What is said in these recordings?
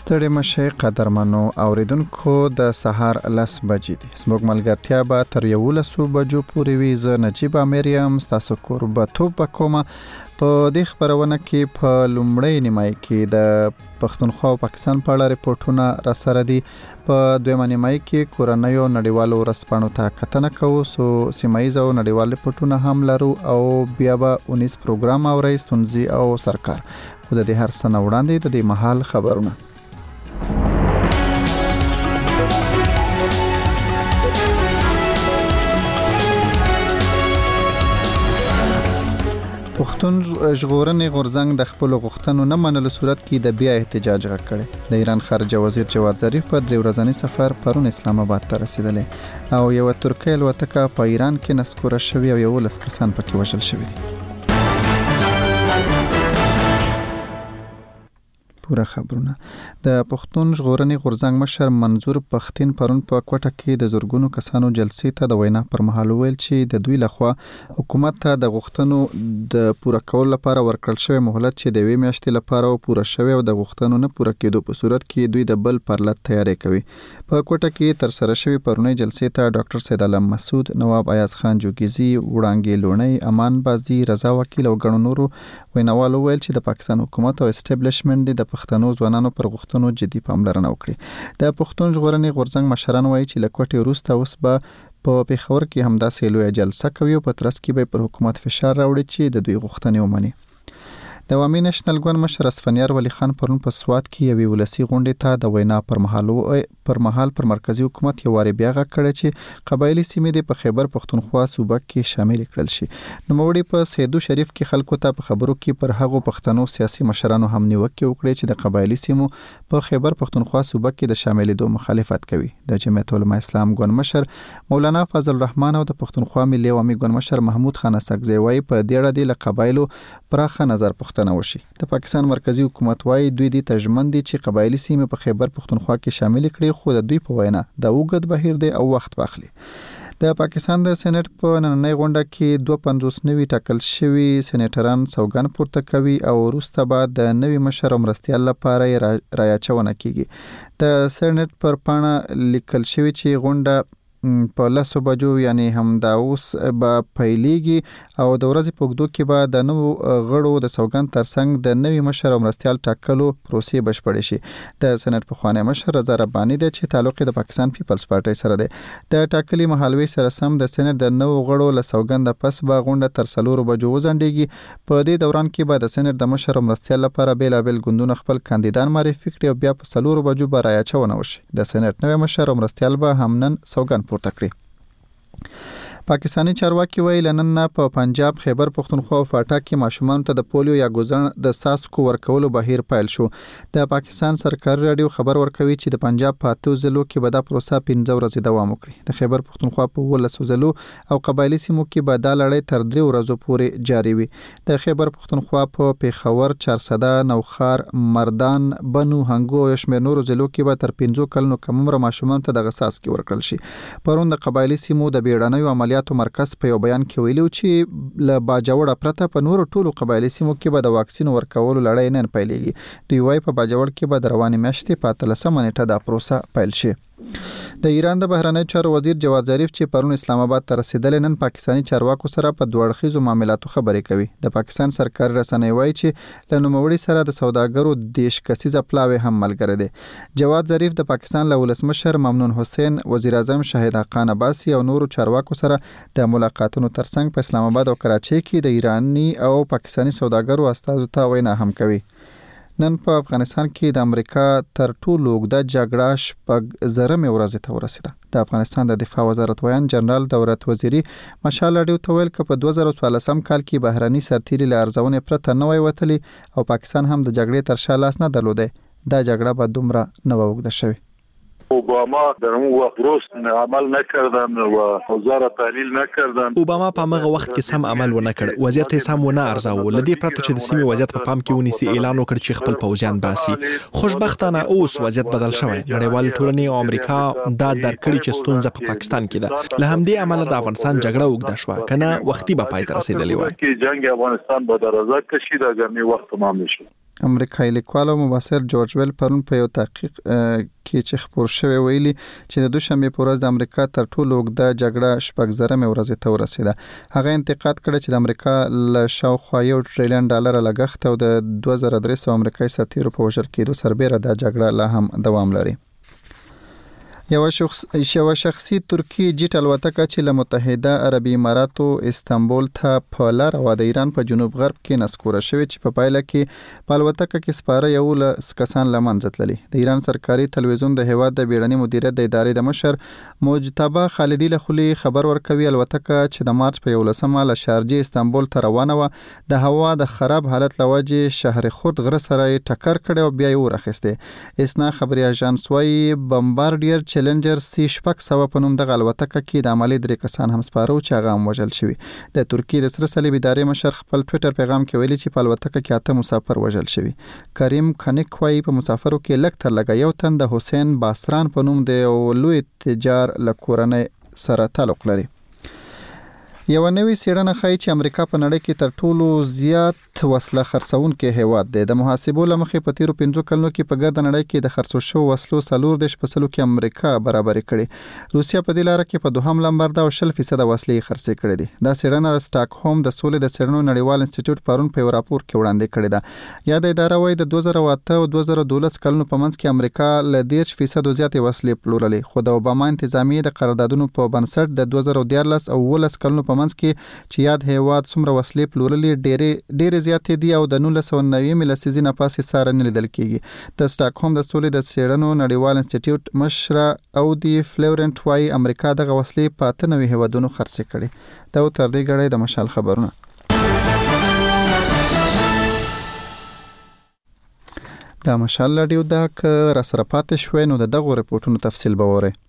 ستړي مشه قدرمنو اوریدونکو د سهار 10 بجې دي. زموږ ملګرتیا به تر 11 بجو پورې وي. زه نجیب امریم ستاسو قربتوب کوم. په دې خبرونه کې په لومړی نیمای کې د پښتونخوا او پاکستان په اړه ریپورتونه را سره دي. په دویمه نیمای کې کورنیو نړیوالو ورځپاڼو ته کتنه کوو. سیمایي او نړیوال ریپورتونه هم لرو او بیا به 19 پروګرام او رئیس تونزي او سرکار. خو د دې هر څه نه وړاندې د دې مهال خبرونه. پښتون ژغورنې غورځنګ د خپل غوښتنو نه منلو صورت کې د بیا احتجاج غږ کړي. د ایران خارجه وزیر جواد ظریف په 3 ورځنی سفر پرون اسلام آباد ته رسیدلی او یو ترکیه الوتکه په ایران کې نسکوره شوی او 11 کسان پکې وژل شوي دي. پورا خبرونه. د پښتون ژغورنې غورځنګ مشر منظور پښتين پرون په کوټه کې د زورګونو کسانو جلسې ته د وینا پر مهال ویل چې د دوی لخوا حکومت ته د غوښتنو د پوره کولو لپاره ورکړل شوی مهلت چې د 2 میاشتې لپاره پوره شوی او د غوښتنو نه پوره کېدو په صورت کې دوی د بل پرلط تیاری کوي. په کوټه کې تر سره شوی پرونی جلسې ته ډاکټر سید علم مسعود، نواب ایاز خان جوګیزي، وړانګې لونی، امان بازي، رضا وکیل او ګڼو نورو ویناوالو ویل چې د پاکستان حکومت او اسټابلیشمنت د پښتنو ځوانانو پر غوښتنو جدي پاملرنه وکړي. د پښتون ژغورنې غورځنګ مشران وایي چې له کوټې وروسته اوس به په پیښور کې همداسې لویه جلسه کوي او په ترڅ کې به پر حکومت فشار راوړي چې د دوی غوښتنې ومني. د عوامي نېشنل ګوند مشر اسفندیار ولی خان پرون په سوات کې یوې ولسي غونډې ته د وینا پر مهال پر مرکزی حکومت یو واری بیا غږ کړی چې قبایلی سیمې د په خیبر پښتونخوا صوبه کې شامل کړل شي. نوموړي په سیدو شریف کې خلکو ته په خبرو کې پر هغو پښتنو سیاسي مشرانو هم نیوکه وکړي چې د قبایلی سیمو په خیبر پښتونخوا صوبه کې د شاملېدو مخالفت کوي. د جمعیت العلماء اسلام ګوند مشر مولانا فضل الرحمن او د پښتونخوا ملي عوامي ګوند مشر محمود خان اسحقزی وايي په دې اړه د قبایلو پراخه نظر پښتنه وشي. د پاکستان مرکزی حکومت وايي دوی د تجمن دي چې قبایلی سیمې په خیبر پښتونخوا کې شامل کړي، خو د دوی په وینا د اوږد بهیر دی او وخت واخلي. د پاکستان د سېنات په نننۍ غونډه کې 52 نوي ټاکل شوي سېنیټران سوګند پورته کوي او وروسته بعد د نوي مشر مرستیال لپاره رایاچونه کیږي. د سېنات پر پاڼه لیکل شوی چې غونډه په 10 بجو یعنی همدا اوس به پیلېږي او د ورځې په اوږدو کې به د نوو غړو د سوګند ترڅنګ د نوي مشر او مرستیال ټاکلو پروسې بشپړې شي. د سېنات پخوانی مشر رضا رباني دی چې تعلق د پاکستان پیپلز پارټي سره دی. د ټاکلي مهالوي سره سم د سېنات د نوو غړو له سوګند پس به غونډه تر 4 بجو وځنډېږي. په دې دوران کې به د سېنات د مشر او مرستیال لپاره بیلابل ګوندونه خپل کاندیدان معرفي کړي او بیا په 4 بجو به رایاچونه وشي. د سېنات نوی مشر او مرستیال به هم نن سوګند پورته کړي. پاکستانی چارواکي ویل نن په پنجاب خیبر پښتونخوا او فاټا کې ماشومان ته د پولیو یا ګوزن د ساسکو ورکولو بهیر پیل شو. د پاکستان سرکاري رادیو خبر ورکوي چې د پنجاب په 8 ضلعو کې به دا پروسه 15 ورځې دوام وکړي. د خیبر پښتونخوا په 12 ضلعو او قبایلی سیمو کې به دا لړۍ تر 3 ورځو پورې جاری وي. د خیبر پښتونخوا په پیښور، چارسده، نوخار، مردان، بنو، هنګو او شمیر نورو ضلعو کې به تر 15 کلونو کم عمر ماشومان ته د ساسکي ورکړل شي. پرون د قبایلی سیمو د بیړنیو عملیاتو مرکز په یو بیان کې ویلو چې له باجوړ پرته په نورو ټولو قبایلی سیمو کې به د واکسین ورکولو لړۍ نن پیلېږي. دوی وايي په باجوړ کې به د روانې میاشتې په 13 نیټه دا پروسه پیل شي. د ایران د بهرنی چارو وزیر جواد ظریف چې پرون اسلام آباد ته رسیدلی نن پاکستانی چارواکو سره په دوه اړخیزو معاملاتو خبرې کوي. د پاکستان سرکاري رسنۍ وایي چې له نوموړي سره د سوداګرو 10 کسیزه پلاوی هم ملګری دی. جواد ظریف د پاکستان له ولسمشر ممنون حسین، وزیر اعظم شاهد حقان عباسي او نورو چارواکو سره د ملاقاتونو ترڅنګ په اسلام آباد او کراچۍ کې د ایرانی او پاکستانی سوداګرو استازو ته وینا هم کوي. نن په افغانستان کې د امریکا تر ټولو اوږده جګړه 0.5 ورځې ته ورسېده. د افغانستان د دفاع وزارت ویان جنرال دولت وزیری مشال راډیو ته ویل چې په 2014 کال کې بهرني سرتیري له ارزونې پرته نه وای وتلی او پاکستان هم د جګړې تر شا لاس نه درلودی. دا جګړه به دومره نه اوږده شوې. اوباما در اون وقت درست عمل نکردن و وزارت تحلیل نکردن. اوباما په هغه وخت کې سم عمل ونه کړ، وضعیت یې سم ونه ارزاو. لدې پرته چې د سیمې وضعیت په پام کې ونیسي اعلان وکړ چې خپل پوځیان باسي. خوشبختانه اوس وضعیت بدل شوی. نړیوال ټولنې او امریکا دا درکړي چې ستونزه په پاکستان کې ده. له همدې عمله د افغانستان جګړه اوږده شوه، کنه وختي به پای ته رسیدلې وای. جنگ افغانستان به درازه کشید اگر نه وخت تمام نشد. امریکایي لیکوال او مبصر جورج ویل پرون په یو تحقیق کې چې خبر شوی ویلي چې د دوشنبه په ورځ د امریکا تر ټولو اوږده جګړه 8 ورځې ته ورسیده. هغه انتقاد کړ چې د امریکا له شاوخوا $1 ټریلیون لګښت او د 2300 امریکایي سرتیرو په وژل کېدو سربېره د جګړه لا هم دوام لري. یو شخصي ترکی جیټ الوتکه چې له متحده عربي اماراتو استانبول ته په لار او د ایران په جنوب غرب کې نسکوره شوې چې په پایله کې په الوتکه کې سپاره یو کسان له منځه تللي. د ایران سرکاري تلویزیون د هیواد د بیړني مدیریت د ادارې د مشر مجتبی خالدی له خولي خبر ورکوي الوتکه چې د مارچ په 11 له شارجه استانبول ته روانه و د هوا د خراب حالت لوجه شهر خرد غره سره ټکر کړي او بیا یې ورخسته. اسنا خبري اژانس وايي بمبارډیر چیلنجر C-600 په نوم د الوتکه کې د عملی 3 کسان هم سپارو چې هغه هم وژل شوی. د ترکیه د سره صلیب ادارې مشر خپل ټوئیټر پیغام کې ویلي چې په الوتکه کې 8 مسافر وژل شوی. کریم کنیک وايي په مسافرو کې لږ تر لږه یو تن د حسین باسران په نوم د لوی تجار له کورنۍ سره تعلق لري. یو نوې څېړنه ښایي چې امریکا په نړۍ کې تر ټولو زیات وسله خرڅونکې هیواد دی. د محاسبو له مخې په تیرو 5 کلونو کې په ګرد نړۍ کې د خرڅو شوو وسلو 40% کې امریکا برابري کړې. روسیا په دې لاره کې په دوهم نمبر ده او 20% وسلې خرڅې کړې دي. دا څېړنه د سټاکهولم د سولې د څېړنو نړیوال انسټیټیوټ پرون په راپور کې وړاندې کړې ده. یا د اداره وايي د 2008 او 2012 کلونو په منځ کې امریکا له 10% زیاتې وسلې پلورلې، خو د اوباما انتظامیې د قراردادونو په بنسټ د 2013 او 2019 کلونو په منځ کې چې یاد هیواد څومره وسلې پلورلې ډېر زیاتې دي او د 1990 لسیزې نه پاسې ساره نه لیدل کېږي. د سټاکهولم د سولې د څېړنو نړیوال انسټیټیوټ مشره او دی فلورنټ وايي امریکا دغه وسلې په 98 هیوادونو خرڅې کړي. دا تر دې غړي د مشال خبرونه. د مشال رادیو دا که را سره پاتې شوي نو دغه ریپورتونو تفصیل به وره.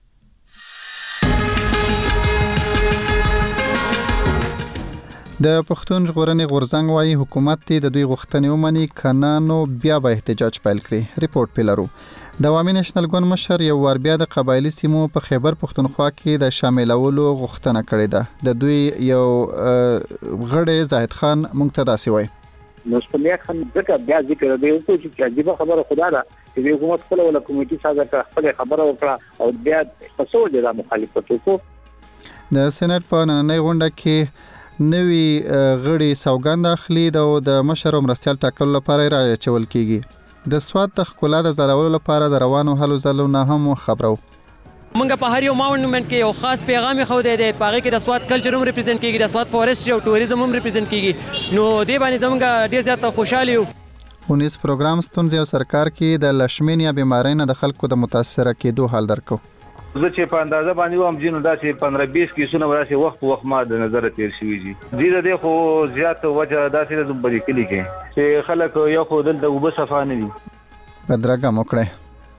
د پښتون ژغورنې غورځنګ وايي حکومت د دوی غوښتنې ومني کنه نو بیا به احتجاج پیل کړي. ریپورت پیلرو د عوامي نېشنل ګوند مشر یو وار بیا د قبایلی سیمو په خیبر پښتونخوا کې د شاملولو غوښتنه کړې ده. د دوی یو غړی زاهد خان مونږ ته داسې وایي نو سپمیا خان ځکه بیا ذکر دی او چې عجیب خبره خدا ده چې حکومت خپل ولا کمیټي سازه خپل خبره وکړه او بیا پسو د مخالفت وکړو. د سېنات په نننۍ غونډه کې نوی غړي سوګند اخلي د مشر مرستيال ټاکلو لپاره راچول کیږي. د سواد د ښکلا د زلولو لپاره د روانو هلو ځلو نه هم خبرو. مونږ په هر یو ماونټمنت کې یو خاص پیغام خو دی پاره کې د سواد کلچر هم ریپرزینټ کیږي، د سواد فورستري او ټوریزم هم ریپرزینټ کیږي. نو دې باندې زموږ ډیر زیات خوشاله یو. 19 پروګرام ستونزې او سرکار کې د لشمینیا بیماری نه د خلکو د متاثر کېدو حال درکو. زه چې په اندازه باندې وم جنو داسې 15-20 کیسونه وراسي وخت ما د نظر تیر شوی دي. دې خو زیات وجه داسې د زبري کلی کې چې خلک یو خو دلته وب صفا نه دي. بدرګه موکړه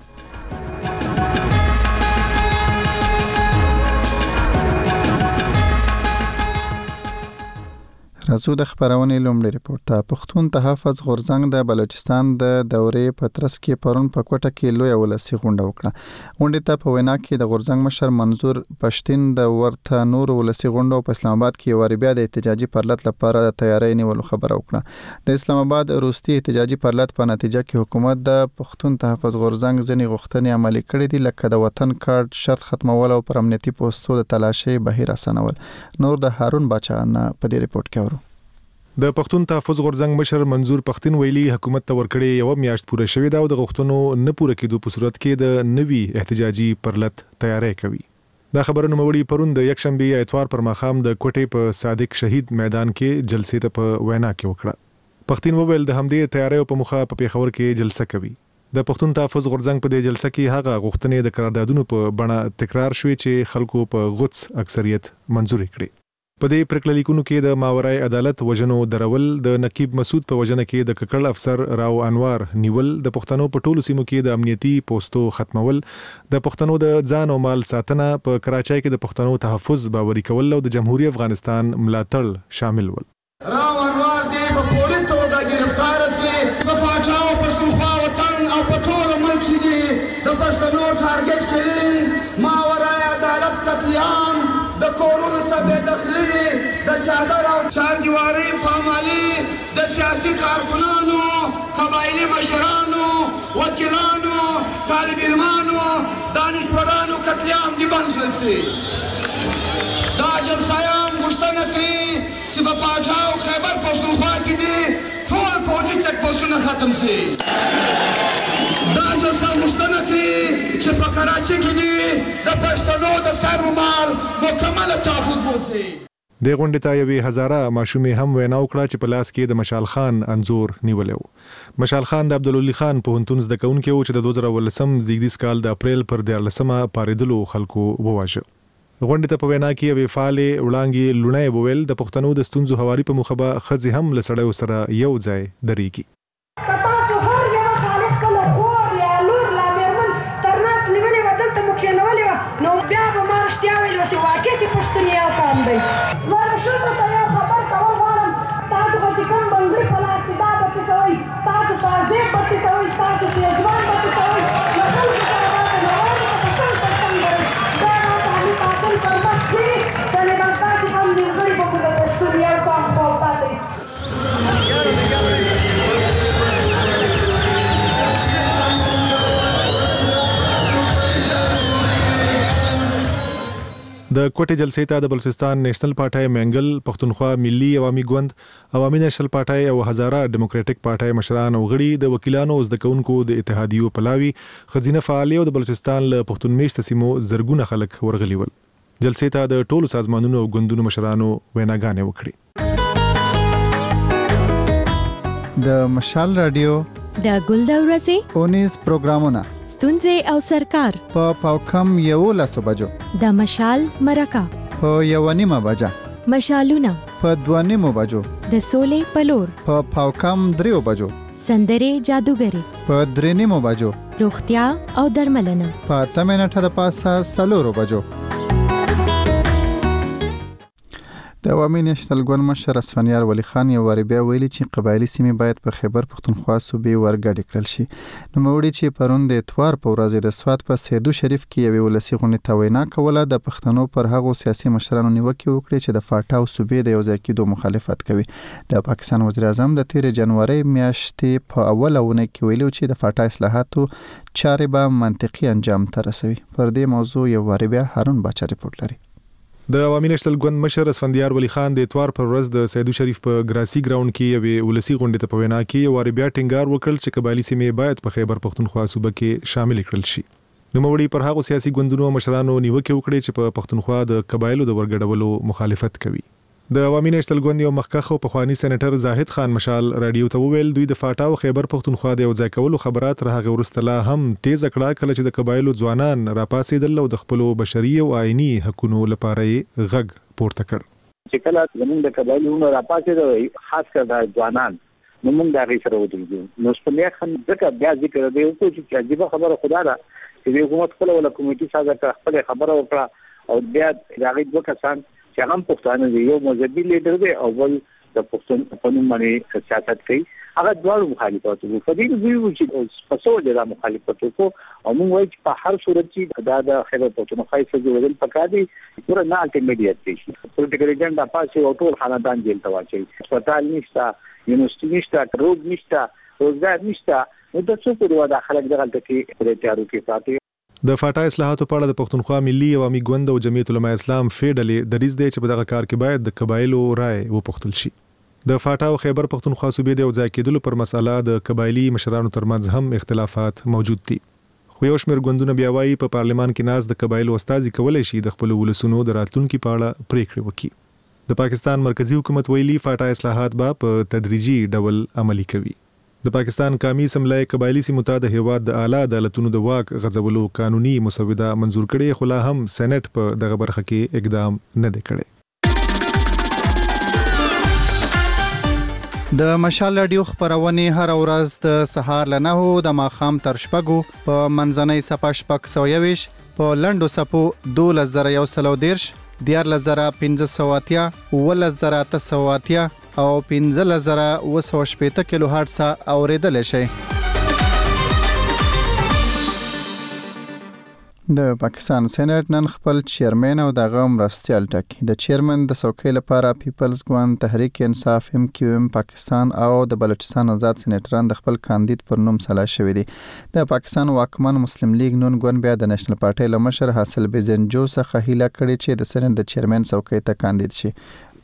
راځو د خبرونې لومړی ریپورت ته. پښتون تحفظ غورځنګ د بلوچستان د دورې په ترڅ کې پرون په کوټه کې لوی ولسی غونډه وکړه. غونډې ته په وینا کې د غورځنګ مشر منظور پښتين د ورته نور ولسی غونډه په اسلام آباد کې وری بیا د احتجاجي پرلط لپاره د تیاری نیولو خبره وکړه. د اسلام آباد روستي احتجاجي پرلط په نتیجه کې حکومت د پښتون تحفظ غورځنګ ځنی غوښتنې عملي کړې دي، لکه د وطن کارت شرط ختمول او پر امنیتي پوسټو د تلاشي بهیر اسانول. نور د هارون بچا نه په دې ریپورت کې ورو. د پښتون تحفظ غورځنګ مشر منظور پښتين ویلي حکومت ته ورکړې یو میاشت پوره شوې ده او د غوښتنو نه پوره کېدو په صورت کې د نوي احتجاجي پرلط تیاری کوي. دا خبره نوموړي پرون د یکشنبه اتوار پر ماښام د کوټې په صادق شهید میدان کې جلسې ته په وینا کې وکړه. پښتين وویل د همدې تیاری په مخه په پیښور کې جلسه کوي. د پښتون تحفظ غورځنګ په دې جلسه کې هغه غوښتنې د قراردادونو په بڼه تکرار شوې چې خلکو په غوڅ اکثریت منزور کړي. په دې پریکړلیکونو کې د ماورای عدالت وژنو درول، د نقیب مسعود په وژنه کې د ککړ افسر راو انوار نیول، د پښتنو په ټولو سیمو کې د امنیتي پوسټو ختمول، د پښتنو د ځان او مال ساتنه، په کراچۍ کې د پښتنو تحفظ باوري کول او د جمهوریت افغانستان ملاتړ شامل ول. راو انوار دې په پوره توګه گرفتار شي. په پاچاو پښتونخوا وطن او په ټول ملک کې د پښتنو ټارګټ کړي ماورای عدالت قتلیام، د کورونو سبه دخلی، د چادر او چار دیواری پامالی، د سیاسي کارکنانو، قبایلي مشرانو، وکیلانو، طالب علمانو، دانشورانو قتل عام دې بند کړل شي. دا جلسایان غوښتنه کوي چې په پاچا او خیبر پښتونخوا کې دي ټول فوجي چک پوسټونه ختم شي. دا جلسه غوښتنه کوي چې په کراچۍ کې دي د پښتنو د سر و مال مکمله تحفظ وشي. د غونډې ته یوې هزاره ماشومې هم وینا وکړه چې په لاس کې د مشال خان انځور نیولی و. مشال خان د عبدالولي خان پوهنتون زده کوونکی و چې د 2018 زیږدیز کال د اپریل پر 14 پارېدلو خلکو وواژه. غونډې ته په وینا کې یوې فعالې وړانګې لوڼۍ وویل د پښتنو د ستونزو هواري په موخه به ښځې هم له سړیو سره یو ځای درېږي. د کوټې جلسې ته د بلوچستان نېشنل پارټۍ منګل، پښتونخوا ملي عوامي ګوند، عوامي نېشنل پارټۍ او هزاره ډیموکراټک پارټۍ مشران او غړي، د وکیلانو او زده کوونکو د اتحادیو پلاوي، ښځینه فعالې او د بلوچستان له پښتون میشته سیمو زرګونه خلک ورغلي ول. جلسې ته د ټولو سازمانونو او ګوندونو مشرانو ویناګانې وکړي. د مشال رادیو د ګل د ورځې اونیز پروګرامونه ستونزې او سرکار په پاوکم 11 بجو، د مشال مرکه په 1:30 بجه، مشالونه په 2:30 بجو، د سولې پلور په پاوکم 3 بجو، سندرې جادوګری په 3:30 بجو، روغتیا او درملنه په 8 منټه د پاسه 4 بجو. د عوامي نېشنل ګوند مشر اسفندیار ولی خان یو واری بیا ویلي چې قبایلی سیمې باید په خیبر پښتونخوا صوبې ورګډې کړل شي. نوموړي چې پرون د اتوار په ورځ د سوات په سیدو شریف کې یوې ولسي غونډې ته وینا کوله، د پښتنو پر هغو سیاسي مشرانو نیوکې وکړې چې د فاټا او صوبې د یو ځای کېدو مخالفت کوي. د پاکستان وزیر اعظم د تیر جنوري میاشتې په اوله اونۍ کې ویلي چې د فاټا اصلاحاتو چارې به منطقي انجام ته رسوي. پر دې موضوع یو واری بیا هارون باچا ریپورت لري. د عوامي نېشنل ګوند مشر اسفندیار ولی خان د اتوار پر ورځ د سیدو شریف په ګراسي ګراوند کې یوې ولسي غونډې ته په وینا کې یو واری بیا ټینګار وکړ چې قبایلی سیمې باید په خیبر پښتونخوا صوبه کې شامل کړل شي. نوموړي پر هغو سیاسي ګوندونو مشرانو نیوکې وکړې چې په پښتونخوا د قبایلو د ورګډولو مخالفت کوي. د عوامي نېشنل ګوند یو مخکښ او پخوانی سېنیټر زاهد خان مشال رادیو ته وویل دوی د فاټا او خیبر پښتونخوا د یو ځای کولو خبرات تر هغه وروسته لا هم تیز کړه کله چې د قبایلو ځوانان راپاسېدل او د خپلو بشري او آئینی حقوقو لپاره غږ پورته کړ. چې کله زموږ د قبایلو راپاسېدل خاص کر د ځوانان نو موږ دا غي سره ودرېږو. نو سپنیا خان ځکه بیا ذکر دی او چې عجیب خبره خدا ده چې حکومت خپل ولا کمیټي ساده خپل خبره وکړه او بیا راغی دوه کسان چې هم پښتانه دي، یو مذهبي لیډر دی او بل د پښتون په نوم باندې سیاست کوي. هغه دواړو مخالفت وکړي. په دې ویو چې پسو د مخالفت وکړو او موږ وایو چې په هر صورت کې دا د خیبر پښتونخوا څخه جوړول پکار دي پورا نه الټیمیټ شي. پولیټیکل ایجنډا پاسه او ټول خاندان جیل ته واچي. هسپتال نشته، یونیورسيټي نشته، روډ نشته، روزګار نشته. نو د څه په وړاندې خلک دغه کې پرېټارو کې پاتې. د فاټا اصلاحاتو په اړه د پښتونخوا ملي عوامي ګوند او جمعیت علماء اسلام فېډلې دریځ دی چې په دغه کار کې باید د قبایلو رائے وپوښتل شي. د فاټا او خیبر پښتونخوا صوبې د یو ځای کېدلو پر مسله د قبایلی مشرانو ترمنځ هم اختلافات موجود دي. خو یو شمېر ګوندونه بیا وایي په پارلمان کې ناز د قبایلو استازي کولای شي د خپل ولسونو د راتلونکي په اړه پریکړې وکړي. د پاکستان مرکزی حکومت ویلي فاټا اصلاحات به په تدریجي ډول عملي کوي. د پاکستان قومي اسمبلی قبایلی سیمو ته د هیواد د اعلی عدالتونو د واک غځولو قانوني مسوده منزور کړي، خو لا هم سېنات په دغه برخه کې اقدام نه دی کړی. د مشال رادیو خبرونه هر ورځ د سهار ل 9 د ماخام تر شپږو په منځنۍ صفه شپږ 120 په لندو صفو 2110 14580 11880 او 15980 کیلو هرتز اوریدل شي. د پاکستان سېنات نن خپل چیرمن او دغه مرستیال ټاکي. د چیرمن د څوکۍ لپاره پیپلز ګوند، تحریک انصاف، MQM پاکستان او د بلوچستان آزاد سېنیټران د خپل کاندید پر نوم سلا شوی دي. د پاکستان واکمن مسلم لیگ نون ګوند بیا د نېشنل پارټي له مشر حاصل بزنجو څخه هیله کړې چې د سېنات د چیرمن څوکۍ ته کاندید شي.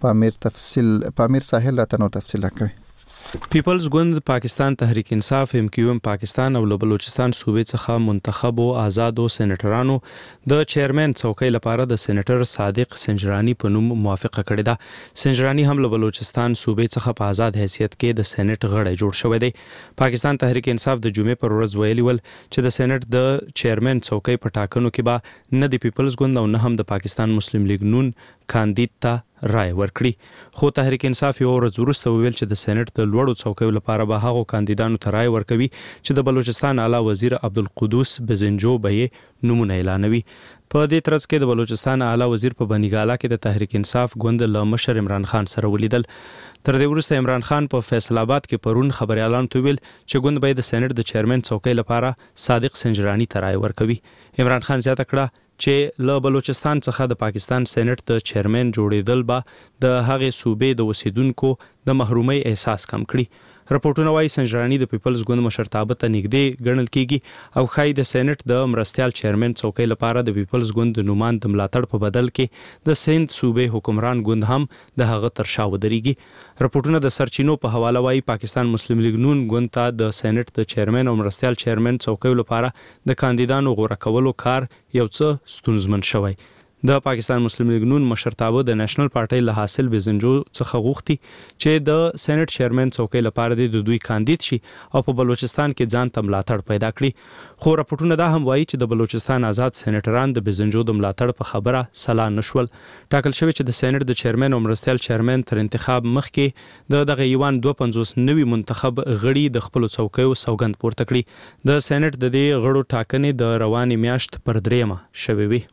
پامیر ساحل راته نو تفصیل راکوي. پیپلز ګوند پاکستان، تحریک انصاف، MQM پاکستان او بلوچستان صوبې څخه منتخب او آزادو سېنیټرانو د چیرمن څوکۍ لپاره د سېنیټر صادق سنجرانی په نوم موافقه کړې ده. سنجرانی هم له بلوچستان صوبې څخه په آزاد حیثیت کې د سېنیټ غړی جوړ شوی دی. پاکستان تحریک انصاف د جمعې پر ورځ ویلي ول چې د سېنیټ د چیرمن څوکۍ په ټاکنو کې به نه د پیپلز ګوند او نه هم د پاکستان مسلم لیگ نون کاندید ته رائے ورکړي. خو تحریک انصاف یو ورځ وروسته وویل چې د سېنیټ د لوړو څوکیو لپاره به هغو کاندیدانو ته رائے ورکوي چې د بلوچستان اعلی وزیر عبدالقدوس بزنجو به نمونه اعلانوي. په دې ترڅ کې د بلوچستان اعلی وزیر په بنیګالا کې د تحریک انصاف ګوند له مشر عمران خان سره ولیدل. تر دې وروسته عمران خان په فیصل آباد کې پرون خبريالانو ته ویل چې ګوند به د سېنیټ د چیرمن څوکۍ لپاره صادق سنجرانی ته رائے ورکوي. عمران خان زیاته کړه چې له بلوچستان څخه د پاکستان سېنیټ د چیرمن جوړېدل به د هغې صوبې د اوسیدونکو د محرومۍ احساس کم کړي. راپورټونه وايي سنجرانی د پیپلز ګوند مشرتابه ته نږدې ګڼل کیږي او ښایي د سېنیټ د مرستیال چیرمن څوکۍ لپاره د پیپلز ګوند د نومان د ملاتړ په بدل کې د سند صوبې حکمران ګوند هم د هغه تر شا ودرېږي. راپورټونه د سرچینو په حواله وايي پاکستان مسلم لیگ نون ګوند ته د سېنیټ د چیرمن او مرستیال چیرمن څوکۍ لپاره د کاندیدانو غوړه کولو کار یو څه ستونزمن شوی. د پاکستان مسلم لیگ نون مشرتابه د نېشنل پارټي له حاصل بزنجو څخه غوښتي چې د سېنیټ چیرمن څوکۍ لپاره د دوی کاندید شي او په بلوچستان کې ځان ته ملاتړ پیدا کړي. خو راپورټونه دا هم وایي چې د بلوچستان آزاد سېنیټران د بزنجو د ملاتړ په خبره سلا نشول. ټاکل شوی چې د سېنیټ د چیرمن او مرستیال چیرمن تر انتخاب مخکې د ایوان 52 نوي منتخب غړي د خپل څوکیو سوګند پورته کړي. د سېنیټ د دې غړو ټاکنې د روانې میاشت پر 3 شوې وي.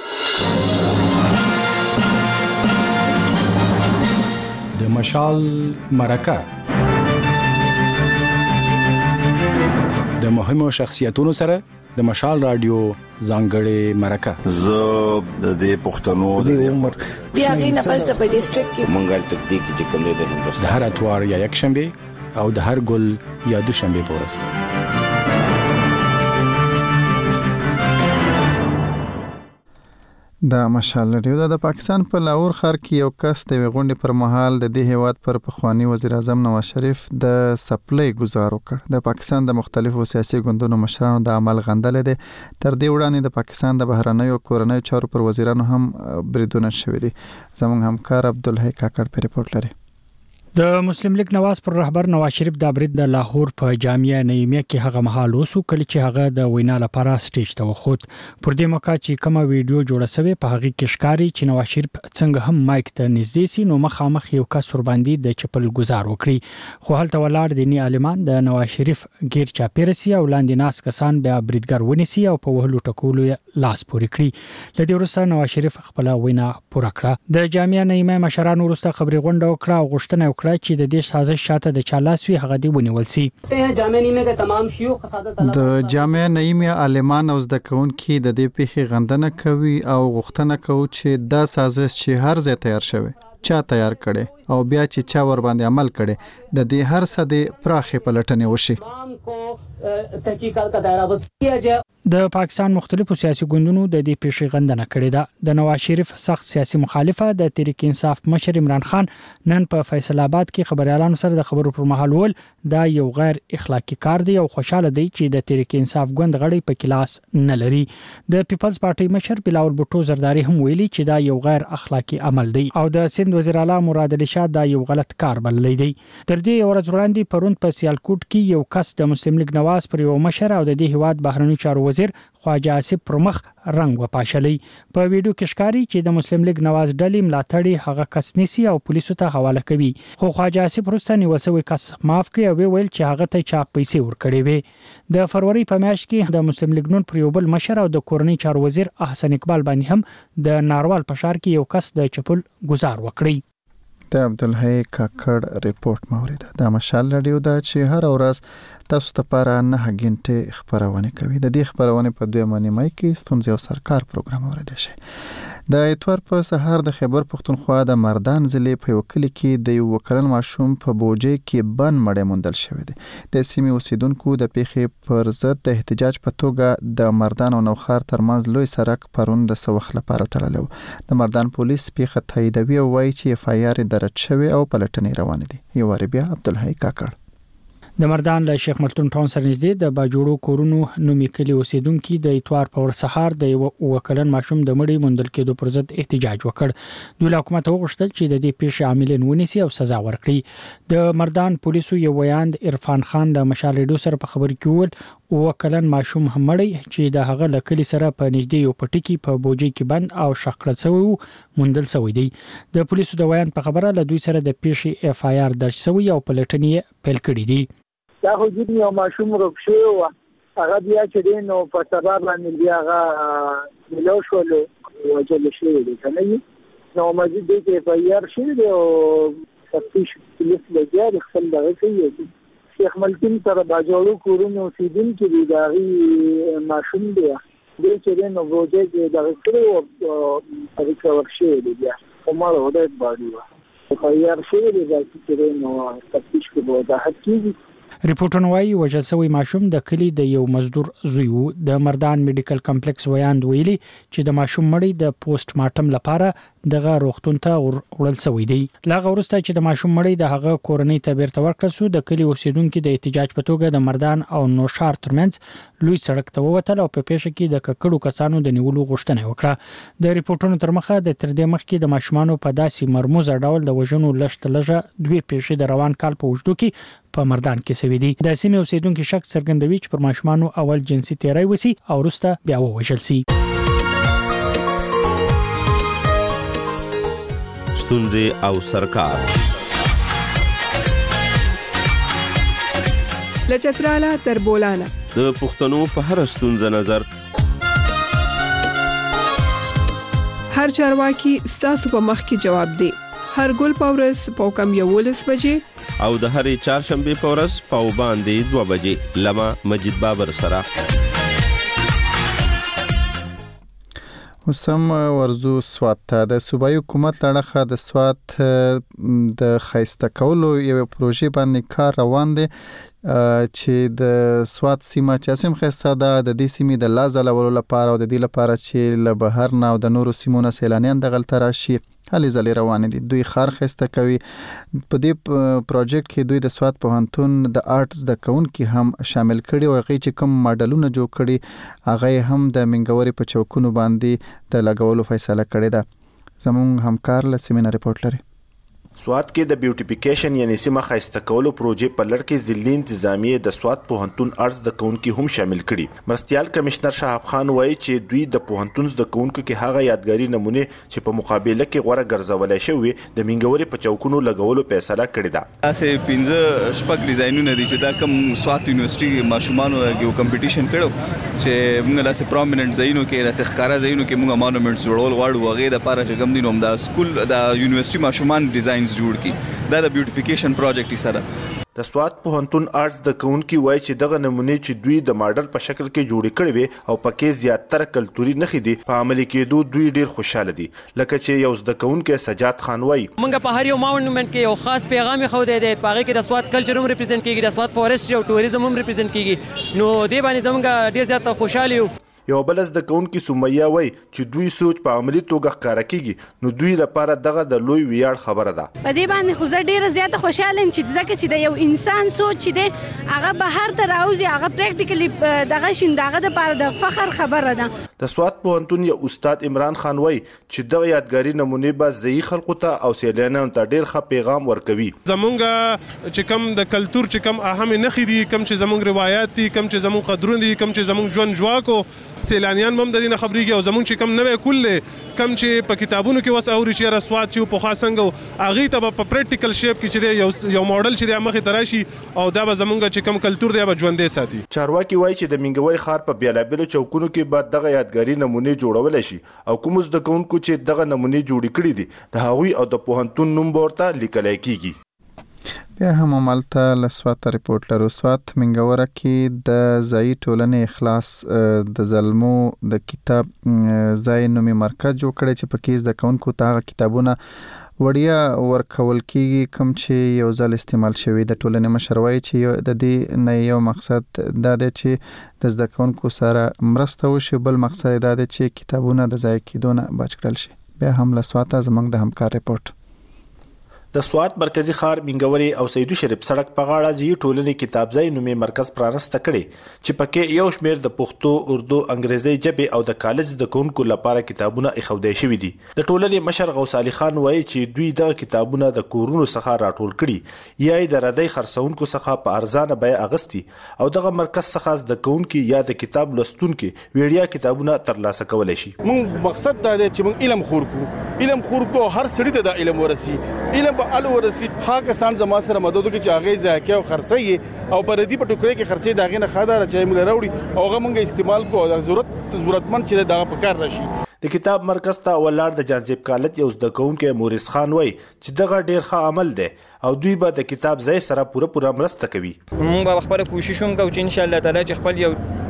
د مشال مرکه د مهمو شخصیتونو سره د مشال رادیو ځانګړې مرکه. زه د دې پښتنو د عمر بیا غي نه پس په ډیسټریکټ کې منګل تکتیک چې کوم دی د هندوستان د هر اتوار یا یک شنبه او د هر ګل یا دوشنبه پورس. د مشال رادیو د پاکستان په لاهور ښار کې یو کس د غونډې پر مهال د دې هیواد پر پخوانی وزیر اعظم نواز شریف د سپلای گزار وکړ. د پاکستان د مختلفو سیاسي ګوندونو مشرانو د عمل غندل دي. تر دې وړاندې د پاکستان د بهرنیو کورنیو چارو پر وزیرانو هم بریدونه شوي دي. زموږ همکار عبدالحی کاکړ په ریپورت لري. د مسلم لیگ نواز پر رهبر نواز شریف د برید د لاهور په جامعه نعیمیه کې هغه مهال وسو کله چې هغه د وینا لپاره سټیج ته وخوت. پر دې موقع چې کومه ویډیو جوړه شوې په هغه کې ښکاری چې نواز شریف څنګه هم مایک ته نږدې سي نو مخامخ یو کس ور باندې د چپل گزار وکړي. خو هلته ولاړ دینی عالمان د نواز شریف غیر چاپیرسي او لاندې ناس کسان بیا بریدګر ونیسي او په وهلو ټکولو لاس پوري کړی. لدې وروسته نواز شریف خپل وینا پوره کړه. د جامعه نعیمیه مشرانو وروسته خبري غونډه وکړه او غوښتنه چې د دې سازش شاته د چالاسوي هغه دی ونیول سي. جامعه نعیمیه کې تمام شيوخ سعادت د جامعه نعیمیه عالمان او زده کوونکي د دې پیښې غندنه کوي او غوښتنه کوي چې دا سازش چې هر ځای تیار شوی چا تیار کړي او بیا چې چا ور باندې عمل کړي د دې هر څه د پراخه پلټنې وشي. تحقیقات کا دایره وسیع جه د پاکستان مختلفو سیاسي ګوندونو د دې پیښې غندنه کړې ده. د نواز شریف سخت سیاسي مخالفه د تحریک انصاف مشر عمران خان نن په فیصل آباد کې خبريالانو سره د خبرو پر مهال ول دا یو غیر اخلاقی کار دی او خوشاله دی چې د تحریک انصاف ګوند غړي په کلاس نه لري. د پیپلز پارټي مشر بلاول بوټو زرداری هم ویلي چې دا یو غیر اخلاقی عمل دی او د سند وزیر اعلی مراد علي شاه دا یو غلط کار بللی دی. تر دې ورځ وړاندې پرون په سیالکوټ کې یو کس د مسلم لیگ نواز پر یو مشر او د دې هیواد بهرنی چارو وزیر خواجه آصف پرمخ رنگ وپاشلی. په ویډیو کې ښکاری چې د مسلم لیگ نواز ډلې ملاتړي هغه کس نیسی او پولیسو ته حواله کوي. خو خواجه آصف وروسته نیوسوي کس معاف کړي او ویل چې هغه ته چا پیسې ورکړي وي. د فروری په میاشت کې د مسلم لیگ نون پر یو بل مشر او د کورنۍ چارو وزیر احسن اقبال باندې هم د ناروال په ښار کې یو کس د چپل گزار وکړي. د عبدالحی کاکړ ریپورت موریده. د مشال رادیو دا چې هر ورځ تاسو ته لپاره 9 غنټه خبرونه کوي. د دې خبرونه په 2 مې کې ستونزې او سرکار پروګرام اوریدل شي. د اتوار په سهار د خیبر پختونخوا د مردان ضلع په وکیل کې د یو وکړن ماشوم په بوجي کې بن مړی موندل شوی دی. د سیمې اوسیدونکو د پیښې پر ضد د احتجاج په توګه د مردان او نوخار ترمنځ لوی سړک پرون د سوخ لپاره تړلو. د مردان پولیس پیښه تاییدوي او وایي چې اف آی آر درج شوی او پلټنې روانې دي. یو بیا عبدالحی کاکړ د مردان له شیخ ملتون ټاون سره نږدې د باجوړو کورونو نومي کلی اوسیدونکو د اتوار په ور سهار د وکړن ماشوم د مړی موندل کېدو پر ضد احتجاج وکړ. دوی حکومت وغوښتل چې د دې پیښې عاملین ونیسي او سزا ورکړي. د مردان پولیسو یو ویاند عرفان خان د مشال ریډیو سره په خبرو کې وویل وکړن ماشوم مړی چې د هغه لکلی سره په نږدې یو پټی کې په بوجي کې بند او شخړه شوی موندل شوی دی. د پولیسو د ویاند په خبره له دوی سره د پیښې اف آی آر درج شوی او پلټنې پیل کړې دي. دا حجوب یو ماشوم رخصه و هغه بیا چې دینو په سبب باندې بیا هغه ملو شول وجل شوی دی کنه نو مزید دی چې په یار شوی دی او تفتیش پولیس لګیا خپل دغه کوي. شیخ ملتون سره باجوړو کورونو اوسیدونکو دی دغه ماشوم دی چې دینو وجه کې دغه کړو او په ورشي دی بیا کومه وړه باندې په یار شوی دی چې دینو تفتیش کې وضاحت کیږي. ریپورټونه وايي وژل شوی ماشوم د کلی د یو مزدور زوی و. د مردان میډیکل کمپلیکس ویاند ویلي چې د ماشوم مړی د پوسټ مارټم لپاره دغه روغتون ته وړل شوی دی. لاغه ورسته چې د ماشوم مړی د هغه کورنۍ ته بیرته ورکړل شو د کلی اوسیدونکو د احتجاج په توګه د مردان او نوشار ترمنځ لوی سړک ته ووتل او په پیښه کې د ککړو کسانو د نیولو غوښتنه وکړه. د ریپورټونو تر مخه د تر دې مخکې د ماشومانو په داسې مرموزه ډول د وژنو لشت لږه دوی پیښې د روان کال په وجدو کې په مردان کې سوي دي. د سیمې اوسیدونکو شک څرګندوي چې پر ماشومانو اول جنسي تیری وسی او وروسته بیا ووژل شي. ستونزې او سرکار لچتراله تر بولانا د پښتنو په هر ستونزه نظر هر چارواکي ستاسو په مخ کې جواب دی. هر ګل پاورس په کم 11 بجې او د هرې چهارشنبه په ورځ په باندې 2 بجې لمه مجید بابر سره. وسم ورزو سوات ته د صوبایي حکومت لړخه د سوات د خیسته کولو یو پروژې باندې کار روان دي چې د سوات سیمه چې اسیم خیسته ده د دې سیمې د لازلولو لپاره او د دې لپاره چې له بهر نه او د نورو سیمونو سیلانیان دغل تراشي هلي ځلې روانې دي. دوی خار خسته کوي. په دې پروژیکټ کې دوی د سوات پوهنتون د آرټس د کونکي هم شامل کړي او هغه چې کوم ماډلونه جوړ کړي هغه هم د منګوري په چوکونو باندې د لګولو فیصله کړې ده. زموږ همکار له سیمینار ریپورت لري. سوات کې د بیوټیفیکیشن یعنی سیمه خاصه کولو پروژې په لړ کې ضلعي انتظامیه د سوات پوهنتون ارز د کونکي هم شامل کړي. مرستيال کمشنر شهاب خان وایي چې دوی د پوهنتون د کونکو کې هغه یادګاري نمونه چې په مقابله کې غوړه ګرځولای شوی د منګوري په چوکونو لګولو فیصله کړې ده. اسه 15 شپږ ډیزاینونه دي چې دا کوم سوات یونیورسيټي ماشومانو یو کمپټیشن کړو چې موږ لاسه پرومیننت ځایونو کې لاسه ښکارا ځایونو کې موږ مانومنټس جوړول غواړو هغه د پاره چې کوم دینوم دا سکول د یونیورسيټي ماشومان ډیزاین جوړ کی دا د بیوټیفیکیشن پروجیکټ سره. د سوات پوهنتون آرټس د کونکي وایي چې دغه نمونه چې دوی د ماډل په شکل کې جوړ کړي وي او پکې زیاتره کلتوري نخې دي په عملي کېدو دوی ډیر خوشاله دي. لکه چې یو د کونکي سجاد خان وایي موږ په هر یو مانومنت کې یو خاص پیغام خو دی پاره کې د سوات کلچر هم ریپرزینټ کیږي د سوات فورستري او ټوریزم هم ریپرزینټ کیږي نو دې باندې زموږ ډیر زیات خوشاله یو. یو بلز د کونکي سمیه وای چې دوی سوچ په عملی توګه ښکارا کیږي نو دوی لپاره دغه د لوی ویاړ خبره ده. په دې باندې خو زه ډیره زیاته خوشاله یم چې ځکه چې د یو انسان سوچ چې دی هغه بهر ته راوځي هغه پریکټیکلی دغه شیندغه د لپاره د فخر خبره ده. د سوات پوهنتون یو استاد عمران خان وای چې دغه یادګاری نمونه به ځای خلکو ته او سیلانیانو ته ډیر ښه پیغام ورکوي. زمونږ چې کم د کلچر چې کم اهم نخې دي کم چې زمونږ روایت دي کم چې زمونږ قدرونه دي کم چې زمونږ ژوند جواکو سیلانیان هم د دې نه خبرېږي او زمونږ چې کم نوې کل کم چې په کتابونو کې وس اوري چې رسوات چې په خاصنګ هغه ته په پریکټیکل شیپ کې چې یو ماډل چې د مخې تراشي او دا به زمونږ چې کم کلچر دی به ژوندې ساتي. چارواکي وایي چې د منګوري ښار په بیلابیلو چوکونو کې بعد دغه یادګاری نمونه جوړول شي او کوم زده کوونکو چې دغه نمونه جوړ کړي دي د هغوی او د پوهنتون نوم ورته لیکل کیږي. بیا هم عملته لسوات ریپورت لرو. سوات منګوره کې د ځای ټولنې اخلاص د ظلمو د کتاب ځای نومي مرکز جوړ کړي چې پکې د کونکو ته کتابونه وړیا ورکول کیږي کوم چې یو ځل استعمال شوی. د ټولنې مشر وایي چې د دې نه یو مقصد دا دی چې د زده کوونکو سره مرسته وشي، بل مقصد دا دی چې کتابونه د ځای کېدو نه بچ کړل شي. بیا هم لسوات زمنګ د همکار ریپورت. د سوات مرکزی ښار منګوري او سیدو شریف سړک په غاړه ځي ټولنې کتابځای نومي مرکز پرانسته کړي چې پکې یو شمېر د پښتو، اردو، انګریزي ژبې او د کالج د کوونکو لپاره کتابونه ایښودای شوي دي. د ټولنې مشر غوث علي خان وایي چې دوی دغه کتابونه د کورونو څخه راټول کړي یا د ردی خرڅونکو څخه په ارزانه بیه اغستی او دغه مرکز څخه زده کوونکي یا د کتاب لوستونکي ویډیا کتابونه ترلاسه کولای شي. موږ مقصد دا دی چې موږ علم خور کو هر سړي ته د علم ورسي، علم ال ورسي ها کسان زما سره مدد کوي چې هغه ځکه او خرڅي او پردي په ټوکري کې خرڅي داغه نه خاطر چې موږ راوړي او هغه موږ استعمال کو د ضرورتمند چې دغه په کار راشي. د کتاب مرکز ته ولر د جانزیب کالج یو زده کوونکی مورث خان وای چې دغه ډیر ښه عمل دی او دوی به د کتاب ځای سره پوره مرسته کوي. موږ به خپل کوشش وکړو چې ان شاء الله تعالی چې خپل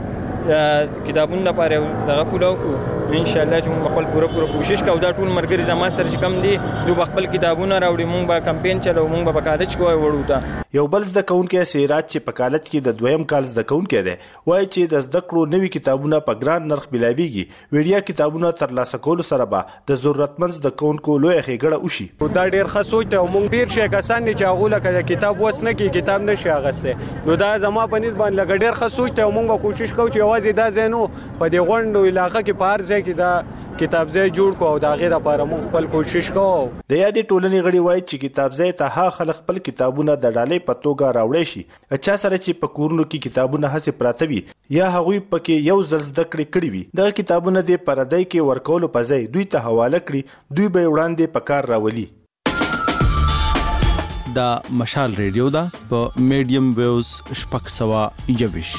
یو کتابونه لپاره دغه کولو ان شاء الله چې موږ خپل پوره کوشش کوو. دا ټول مرګري زما سره چې کم دي دوی خپل کتابونه راوړي، موږ به کمپاین چلو، موږ به کالج کوی وړو ته. یو بل زده کوونکی سیراج چې په کالج کې د دویم کال زده کوونکی دی وایي چې د زده کړو نوي کتابونه په ګران نرخ ملاویږي. ویډیا کتابونه ترلاسه کولو سره به د ضرورتمند زده کوونکو لوی ښېګړه وشي. دا ډیر ښه سوچ دی او موږ ډیر شي کسان چې هغه لکه کتاب وسنه کې کتاب نشي اغسته، نو دا زما په نسبت باندې ډیر ښه سوچ دی او موږ به کوشش کوو چې یوازې دا ځای نو په دې غونډو علاقې کې په هر ځای کې دا کتاب ځای جوړ کو او دا غیر لپاره موږ خپل کوشش کوو. د یادې ټولنې غړي وایي چې کتاب ځای ته ها خلک خپل کتابونه د ډالۍ په توګه راوړي شي. اچھا سره چې په کورونو کې کتابونه هڅه پراته وي یا هغوی پکې یو ځل زده کړې وي، دغه کتابونه د پردای کې ورکول په ځای دوی ته حواله کړي، دوی به وړاندې په کار راولي. دا مشال ریډیو دا په میډیم ویوز شپږ سوه یویش.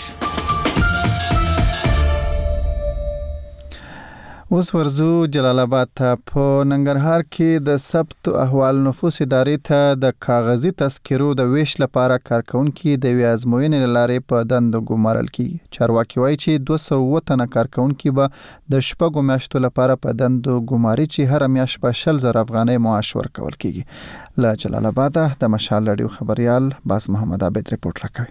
اوس ورزو جلال آباد ته. په ننګرهار کې د ثبت احوال نفوس ادارې ته د کاغذي تذکرو د ویش لپاره کارکونکي د ازموینې لارې په دندو ګمارل کیږي. چارواکي وایي چې 200 تنه کارکونکي به د شپږو میاشتو لپاره په دندو ګماري چې هر میاشت په 100,000 افغانۍ معاش ورکول کیږي. له جلال آباد د مشال رادیو خبريال باز محمد عابد ریپورت راکوي.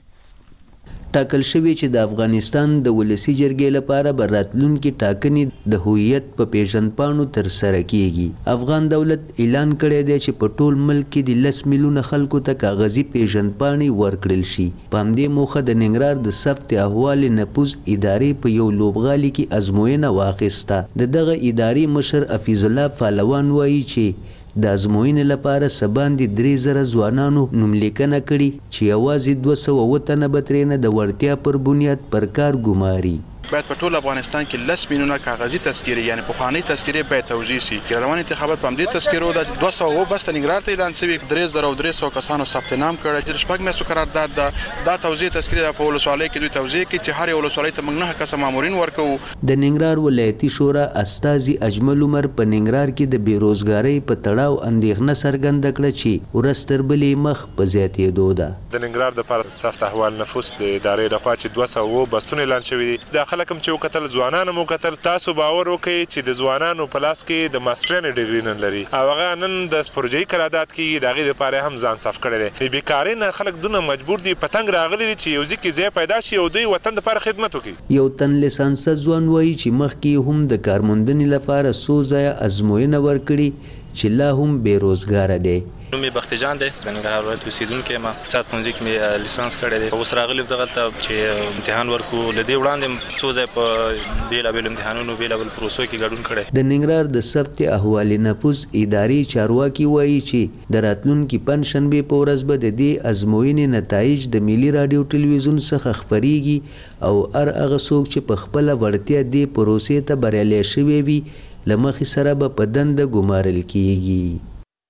ټاکل شوی چې د افغانستان د ولسی جرګې لپاره به راتلونکي ټاکنې د هویت په پیژندپاڼو ترسره کیږي. افغان دولت اعلان کړی دی چې په ټول ملک کې د 10 میلیونه خلکو ته کاغذي پیژندپاڼې ورکړل شي. په همدې موخه د ننګرهار د ثبت احوال نفوس ادارې په یو لوبغالي کې ازموینه واخیسته. دغه ادارې مشر حفیظ الله پهلوان وایي چې د ازموینې لپاره سباندې 3000 ځوانانو نوملیکنه کړي چې یوازې 200 تنه به ترېنه د وړتیا پر بنیاد پر کار ګماري. باید په ټول افغانستان کې 10 میلیونه کاغذي تذکرې یعنی پخوانۍ تذکرې باید توزیع شي. روان انتخابات په همدې تذکرو د 200 بس ننګرهار ته اعلان شوی 3300 کسانو ثبت نام کړی چې شپږ میاشتو قرارداد دا توزیع تذکرې په ولسوالۍ کې دوی توزیع کړي چې هر یو ولسوالۍ ته موږ 9 کس مامورین ورکو. د ننګرهار ولایتي شورا استازي اجمل عمر په ننګرهار کې د بیروزګاری په تړاو اندېښنه څرګنده کړه چې ورستر بلې مخ په زیاتېدو ده. د ننګرهار د پر ثبت احوال نفوس د ادارې لخوا چې 200 بستونه اعلان شوی دي. خلک چې وکتل ځوانانو مو کتل، تاسو باور وکړئ چې د ځوانانو په لاس کې د ماسترۍ ډیګري نن لري او هغه نن د پروژې قرارداد کې د هغې لپاره هم ځان صف کړی دی. بیکارۍ نه خلک دونه مجبور دي په تنګ راغلي دي چې یو ځای کې ځای پیدا شي او دوی وطن لپاره خدمت وکړي. یو تن لیسانس ځوان وایي چې مخکې هم د کارموندنې لپاره څو ځایه ازموینه ورکړي چې لا هم بیروزګاره دی. نوم یې بختي جان دی، د ننګرهار ولایت اوسېدونکی یم. اقتصاد پوهنځي کې مې لیسانس کړی دی. اوس راغلی دغلته چې امتحان ورکو. له دې وړاندې څو ځای په بېلابېلو امتحانونو بېلابېل پروسو کې ګډون کړی. د ننګرهار د ثبت احوال نفوس ادارې چارواکي وایي چې د راتلونکي پنجشنبې په ورځ به د دې ازموینې نتایج د ملي راډیو ټلویزیون څخه خپریږي او هر هغه څوک چې په خپله وړتیا دې پروسې ته بریالی شوی وي له مخې سره به په دنده ګمارل کیږي.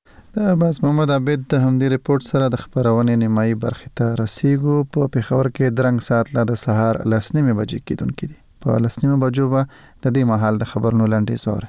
د باز محمد عابد د همدې ریپورت سره د خبرونې نیمایي برخې ته رسیږو. په پېښور کې درنګ ساعت لا د سهار 10:30 بجې کېدونکې دي. په 10:30 بجو به د دې مهال د خبرونو لنډیز واورئ.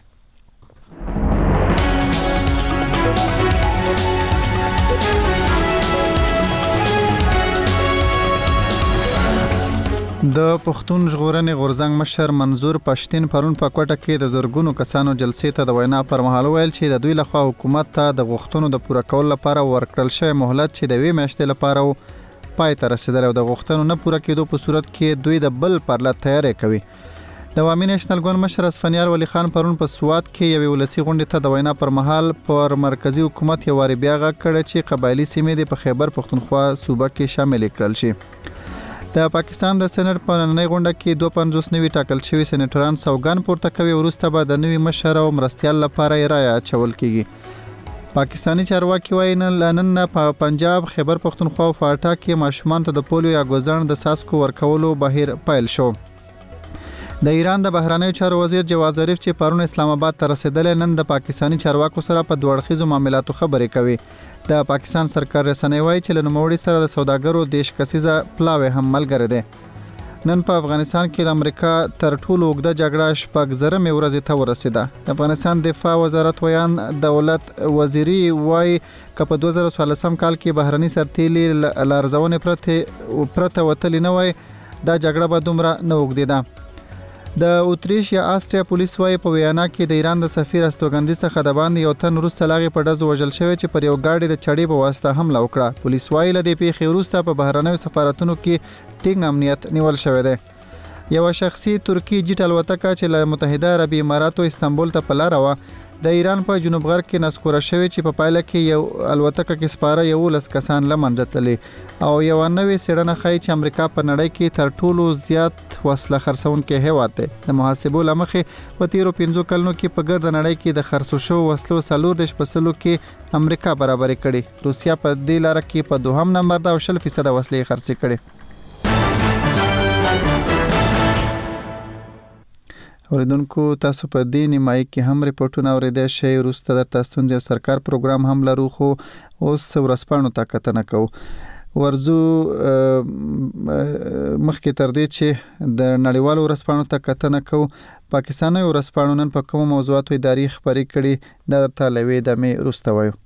د پښتون ژغورنې غورځنګ مشر منظور پښتين پرون په کوټه کې د زرګونو کسانو جلسې ته د وینا پر مهال ویل چې د دوی لخوا حکومت ته د غوښتنو د پوره کولو لپاره ورکړل شوی مهلت چې د 2 میاشتې لپاره پای ته رسیدل او د غوښتنو نه پوره کېدو په صورت کې دوی د بل پرلط تیاری کوي. د عوامي نېشنل ګوند مشر اسفندیار ولی خان پرون په سوات کې یو ولسی غونډې ته د وینا پر مهال پر مرکزی حکومت یو واری بیا غږ کړ چې قبایلی سیمې د خیبر پختونخوا صوبه کې شامل کړل شي. د پاکستان د سېنات په نننۍ غونډه کې 250 نوي ټاکل شوي سېنیټران سوګان پورته کوي وروسته به د نوي مشر او مرستیال لپاره رایه اچول کیږي. پاکستانی چارواکي وايي نن په پنجاب خیبر پختونخوا او فاټا کې ماشومان ته د پولیو یا ګوزن د ساسکو ورکولو بهیر پیل شو. د ایران د بهرنیو چارو وزیر جواد ظریف چې پرون اسلام آباد ته رسیدل نن د پاکستانی چارواکو سره په دوه اړخیزو معاملاتو خبرې کوي. د پاکستان سرکار رسنۍ وايي چې له نوموړي سره د سوداګرو دیش کسیزه پلاوی هم ملګری دی. نن په افغانستان کې د امریکا تر ټولو اوږده جګړه شپږ زرمې ورځې ته ورسیده. د افغانستان دفاع وزارت ویان دولت وزیری وايي چې په 2014 کال کې بهرني سرتیلي لارزونې پرته وتلی نه وای دا جګړه به دومره نه اوږدېده. د اتریش یا آسټریا پولیس وايي په ویانا کې د ایران د سفیر استوګنځي څخه د باندې یو تن روسي لاغي په ډزو وژل شوی چې پر یو گاډي د چړې په واسطه حمله وکړه. پولیس وايي له دې پیښې وروسته په بهرنیو سفارتونو کې ټینګ امنیت نیول شوی دی. یو شخصي ترکی جیټ الوتکه چې له متحده عربي اماراتو استانبول ته په لار و د ایران په جنوب غرب کې نسکوره شوی چې په پایله کې یو الوتکه کې سپاره 11 کسان لمنځه تللي او یو نوې څېړنه ښیي چې امریکا په نړۍ کې تر ټولو زیات وسله خرڅونکې هیواد دی. د محاسبو له مخې په تیرو 5 کلونو کې په ګرد نړۍ کې د خرڅو شوو وسلو 40% کې امریکا برابرې کړي. روسیا په دې لار کې په 2م نمبر ده او 0% وسلې خرڅې کړي. اوریدونکو تاسو په دې نیمایي کې هم ریپورتونه اوریدئ شئ. وروسته در تاسو او سرکار پروګرام هم لرو خو اوس ورسپانو ته کتنه کوو. ورزو مخکې تر دې چې د نړیوالو ورسپانو ته کتنه کوو پاکستاني ورسپانو نن په کوم موضوعاتو اداري خبرې کړي د تلوي د می وروسته وایو.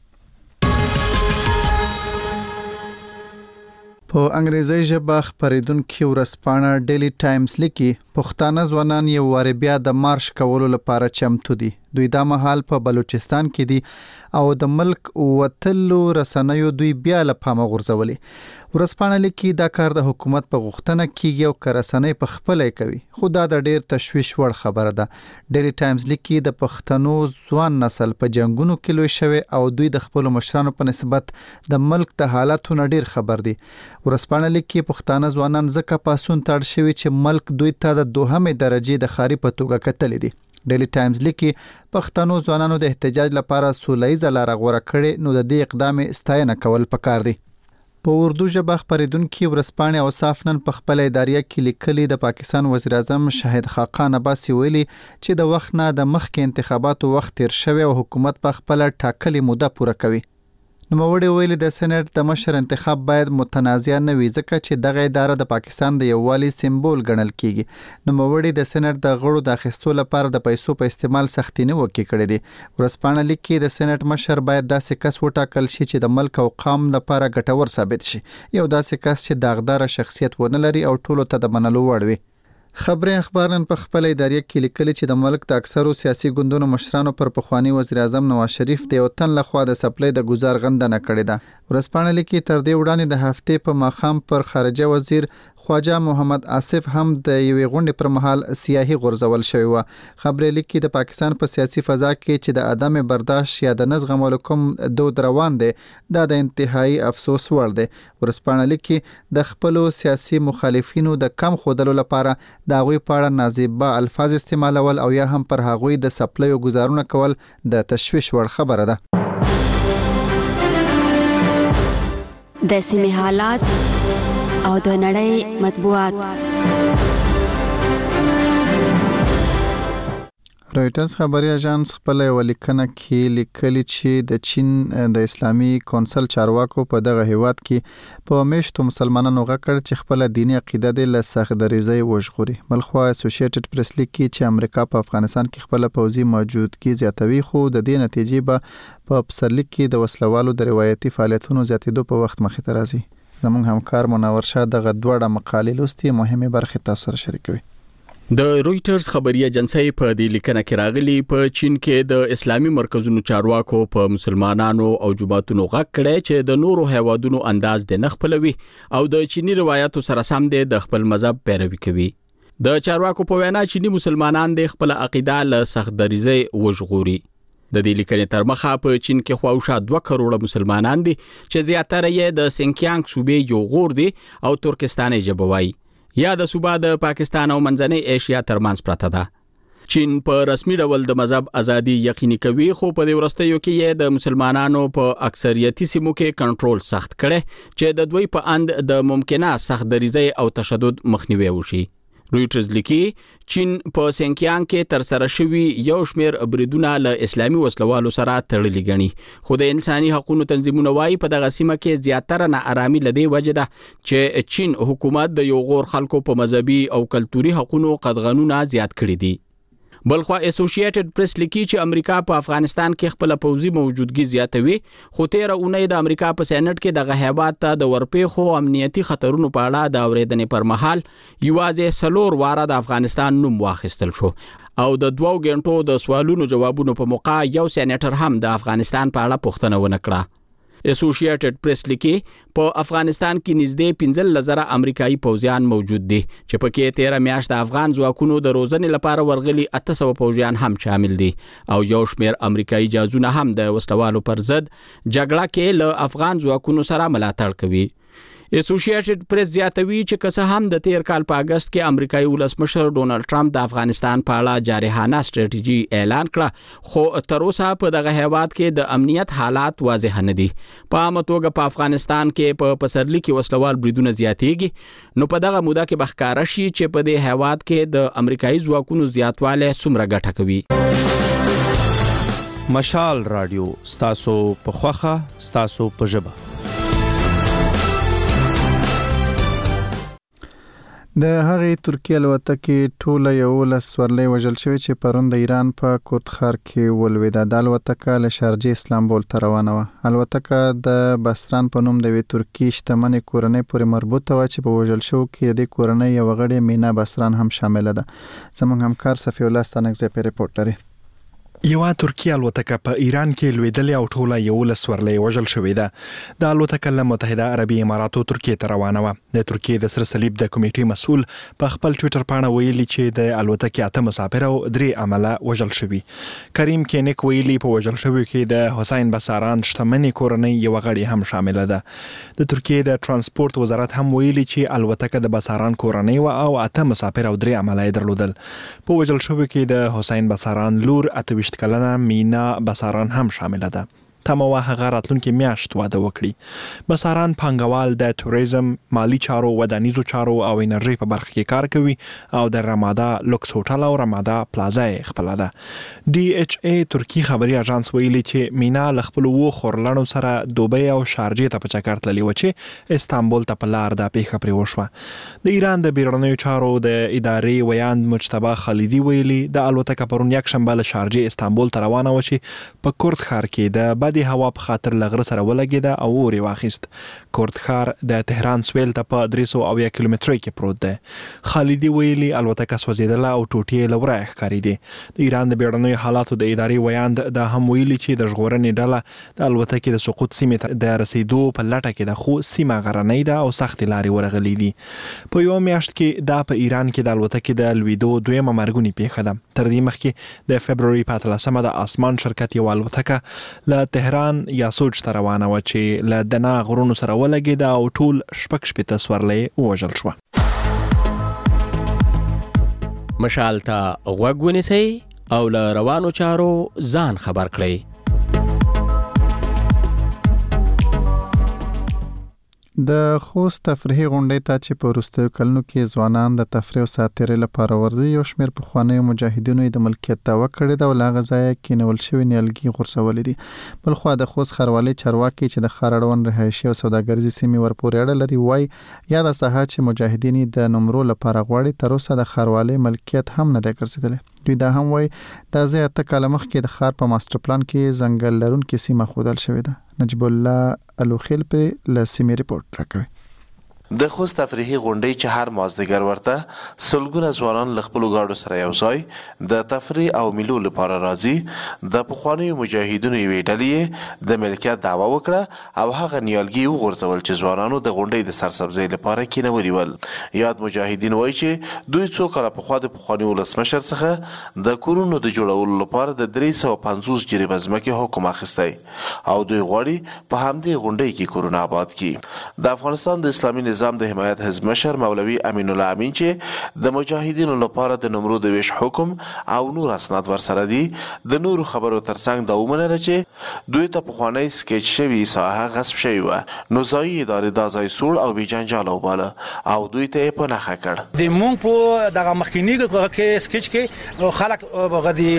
په انګریزي ژبه خبرېدونکو ورسپانه ډیلی ټایمز لیکي پښتانه ځوانان یو واری بیا د مارش کولو لپاره چمتو دي. دوی دا مهال په بلوچستان کې دي او د ملک وتلو رسنیو دوی بیا له پامه غورځولي. ورسپانه لیکي دا کار د حکومت په غوښتنه کیږي او کرسنۍ په خپل کوي خو دا د ډیر تشویش وړ خبره ده. ډیلی ټایمز لیکي د پښتنو ځوان نسل په جنگونو کې لوی شوی او دوی د خپل مشرانو په نسبت د ملک د حالاتو نه ډیر خبر دي. ورسپانه لیکي پښتانه ځوانان ځکه پاسون تړ شوی چې ملک دوی ته د 2مې درجه د خاري په توګه کتلې دي. ډیلی ټایمز لیکي پښتنو ځوانانو د احتجاج لپاره سولهییزه لار غوړه کړې نو د دې اقدام ستاینه کول پکار دي. په اردو ژبه خبرېدونکو ورسپانه او صافنن په خپل اداریه کې لیکلي د پاکستان وزیر اعظم شاهد خاقان عباسي ویلي چې د وخت نه د مخکې انتخاباتو وخت تیر شوی او حکومت په خپل ټاکلي موده پوره کوي. نوموړي ویلي د سېنات د مشر انتخاب باید متنازع نه وي ځکه چې دغه اداره د پاکستان د یووالي سمبول ګڼل کیږي. نوموړي د سېنات د غړو د اخیستو لپاره د پیسو په استعمال سختي نه وکړي کړې دي. ورسپانه لیکي د سېنات مشر باید داسې کس وټاکل شي چې د ملک او قوم لپاره ګټور ثابت شي. یو داسې کس چې داغدار شخصیت ونه لري او ټولو ته د منلو وړ وي. خبري اخبارن په خپل ادارې کې لیکلي چې د ملک د اکثرو سیاسي ګوندونو مشرانو پر پخوانی وزیر اعظم نواز شریف د وطن لخوا د سپلای د گزار غندنه کړې ده. ورسپانه لیکي تر دې وړاندې د هفته په ماخام پر خارجه وزیر خواجه محمد آصف هم د یوې غونډې پر مهال سیاهي غورځول شوی و. خبرې لیکي د پاکستان په سیاسي فضا کې چې د عدم برداشت یا د نزغمولو کوم دود روان دی دا د انتهایی افسوس وړ دی. ورسپانه لیکي د خپل سیاسي مخالفینو د کم خودلو لپاره د هغوی په اړه نازیبه الفاظ استعمالول او یا هم پر هغوی د سپلای او گزارونه کول د تشویش وړ خبره ده. د سیمې حالات او د نړۍ مطبوعات. رایټرز خبري اژانس خپل ولیکنه کې لیکلي چې د چین د اسلامي کونسل چارواکو په دغه هیواد کې په میشتو مسلمانانو غکړ چې خپل دینی عقیده د لسخ دریزي وژغوري. بلخو اسوسییټډ پریس لیکي چې امریکا په افغانستان کې خپل پوځي موجودګي زیاتوي خو د دې نتیجې به په پسرلي کې د وسلوالو د روایتي فعالیتونو زیاتېدو په وخت مخې ته راځي. زموږ همکار منور شاه دغه دوه مقالې لوستي مهمه برخه تاسو سره شریکوي. د رويټرز خبري اجنسی په دې لیکنه کې راغلي په چین کې د اسلامي مرکزونو چارواکو په مسلمانانو او جماعتونو غږ کړي چې د نورو هیوادونو انداز د نخپلوي او د چینی روایتو سره سم د خپل مذهب پیروي کوي. د چارواکو په وینا چینی مسلمانان د خپل عقیده له سخت دریزي وژغوري. د دې لیکنې تر مخه په چین کې خواوشا 2 کروڑه مسلمانان دي چې زیاتره یې د سینکیانګ صوبې یو غور دي او ترکستاني ژبوي یا د صوبا د پاکستان او منځنۍ ایشیا ترمنځ پراته ده. چین په رسمي ډول د مذهب ازادي یقیني کوي خو په دې ورستیو کې یې د مسلمانانو په اکثریتي سیمو کې کنټرول سخت کړي چې د دوی په اند د ممکنه سخت دریزي او تشدد مخنیوي وشي. رويټرز لیکي چین په سینکیانګ کې تر سره شوی یو شمیر بریدونه له اسلامي وسلوالو سره تړلي غني خو د انساني حقوقو تنظیمونو وايي په دغه سیمه کې زیاتره ناارامي لدی وجه ده چې چین حکومت د یو غور خلکو په مذهبي او کلتوري حقوقو قدغنونه زیات کړی دي. بلخوا اسوسییټډ پریس لیکي چې امریکا په افغانستان کې خپل پوځي موجودګي زیاتوي خو 13 اونۍ د امریکا په سېنات کې د هیواد ته د ورپېخو امنیتي خطرونو په اړه د اوریدنې پر مهال یوازې 4 واره د افغانستان نوم واخیستل شو او د 2 غنټو د سوالونو جوابونو په موقع یو سېنیټر هم د افغانستان په اړه پوښتنه ونه کړه. اسوسییټډ پریس لیکي په افغانستان کې نږدې 15,000 امریکایي پوځیان موجود دي چې پکې 13 میاشتې د افغان ځواکونو د روزنې لپاره ورغلي 800 پوځیان هم شامل دي او یو شمیر امریکایي جاسوسان هم د وسلوالو پر ضد جګړه کې له افغان ځواکونو سره ملاتړ کوي. اسوسییټډ پریس زیاتوي چې که څه هم د 13 کال په اگست کې امریکایي ولسمشر ډونالد ټرمپ د افغانستان په اړه جارحانه ستراتیژي اعلان کړه خو تر اوسه په دغه هیواد کې د امنیت حالات واضح نه دي. په عامه توګه په افغانستان کې په پسرلي کې وسلوال بریدونه زیاتېږي نو په دغه موده کې بخکاره شي چې په دې هیواد کې د امریکایي ځواکونو زیاتواله څومره ګټه کوي. مشال رادیو ستاسو په خوخه ستاسو په ژبه. د هغې ترکیه الوتکې ټوله 11 سورلۍ وژل شوې چې پرون د ایران په کورد ښار کې ولوېده. د الوتکه له شارجې اسلامبول ته روانه وه. الوتکه د بسران په نوم د یوې ترکي شتمنې کورنۍ پورې مربوطه وه چې په وژل شو کې د دې کورنۍ یو غړی مینا بسران هم شامله ده. زموږ همکار صفی الله ستانکزی په ریپورت لري. یو ترکیه الوتکه په ایران کې لویدلې او ټوله 11 سورلۍ وژل شوې ده. د الوتکه له متحده عربي اماراتو ترکیه ته روانه وه. د ترکیه د سره صلیب د کمیټې مسؤل په خپل ټویټر باندې ویلي چې د الوتکې 8 مسافر او 3 عمله وژل شوي. کریم کینیک ویلي په وژل شوي کې د حسین بساران شتمنې کورنۍ یو غړی هم شامل ده. د ترکیه د ترانسپورت وزارت هم ویلي چې الوتکه د بساران کورنۍ و او 8 مسافر او 3 عمله درلودل. په وژل شوي کې د حسین بساران لور 28 کلنه مینا بساران هم شامل ده. تمه هغه راتلونکي میاشت واده وکړي. بساران پانګوال د توریزم، مالی چارو، ودانیزو چارو او انرژي په برخه کې کار کوي او د رمادا لوکس هوټل او رمادا پلازا خپل ده. ډي ایچ ای ترکی خبري اژانس ویلي چې مینا ل خپل وو خورلانو سره دوبۍ او شارجې ته په چکر تللی و چې استانبول ته په لار د پیښه پرې وشوه. د ایران د بیرونیو چارو د ادارې ویاند مجتبی خالدی ویلي د الوتکه پرون یک شنبه له شارجې استانبول ته روانه و چې په کورد ښار کې د د هوا په خاطر لغره سره ولګیده او اور واخیست. کورد ښار د تهران سویل ته په 300 کیلومترۍ کې پروت دی. خالدی ویلي الوتکه سوځیدله او ټوټې لوره ښکارېدې. د ایران د بیړنیو حالاتو د ادارې ویاند د هم ویلي چې د ژغورنې ډله د الوتکې د سقوط سیمې ته د رسیدو په لټه کې ده خو سیمه غرنۍ ده او سخت لارې ورغلي دي. په یو میاشت کې دا په ایران کې د الوتکې د لویدو دویمه مرګونی پیښه ده. تر دې مخکې د فبروري په 13مه د آسمان شرکت یو الوتکه له تهران یا سوچ ته روانه و چې له دنا غرونو سره ولګیده او ټول شپږ سورلۍ وژل شوه. مشال ته غوږ ونیسئ او له روانو چارو ځان خبر کړئ. د خوست تفریحي غونډې ته چې په وروستیو کلونو کې ځوانان د تفریح او ساتیرۍ لپاره ورځي، یو شمېر پخوانیو مجاهدینو د ملکیت دعوه کړې ده او له هغه ځایه کینول شوي نیالګي غورځولي دي. بلخوا د خوست ښاروالۍ چارواکي چې د ښار اړوند رهایشي او سوداګریزې سیمې ورپورې اړه لري وایي یاده ساحه چې مجاهدین د نمرو لپاره غواړي تر اوسه د ښاروالۍ ملکیت هم نه دی ګرځېدلی. دوی دا هم وایي دا ځای 8 کاله مخکې د ښار په ماسټر پلان کې ځنګل لرونکې سیمه ښودل شوې ده. نجیب الله الوخیل پر له سیمې ریپورت راکوي. د خوست تفریحي غونډې چې هر مازدیګر ورته سلګونه ځوانان له خپلو ګاډو سره یو ځای د تفریح او میلو لپاره راځي د پخوانیو مجاهدینو یوې ډلې د ملکیت دعوه وکړه او هغه نیالګي وغورځول چې ځوانانو د غونډې د سرسبزۍ لپاره کینولي ول. یاد مجاهدین وایي چې دوی څو کاله پخوا د پخواني ولسمشر څخه د کورونو د جوړولو لپاره د 350 جریبه ځمکې حکم اخیستی او دوی غواړي په همدې غونډې کې کورونه آباد کړي. د افغانستان د اسلامي نظام د حمایت حزب مشر مولوي امین الله امین چې د مجاهدینو لپاره د نمرو د ویش حکم او نور اسناد ورسره دي د نورو خبرو ترڅنګ دا ومنله چې دوی ته پخوانی سکیچ شوی ساحه غصب شوی و نو ځایي ادارې دا ځای سوړ او بېجنجاله وباله او دوی ته یې په نښه کړ. د مونږ په دغه مخکیني کې سکیچ کې خلک غدي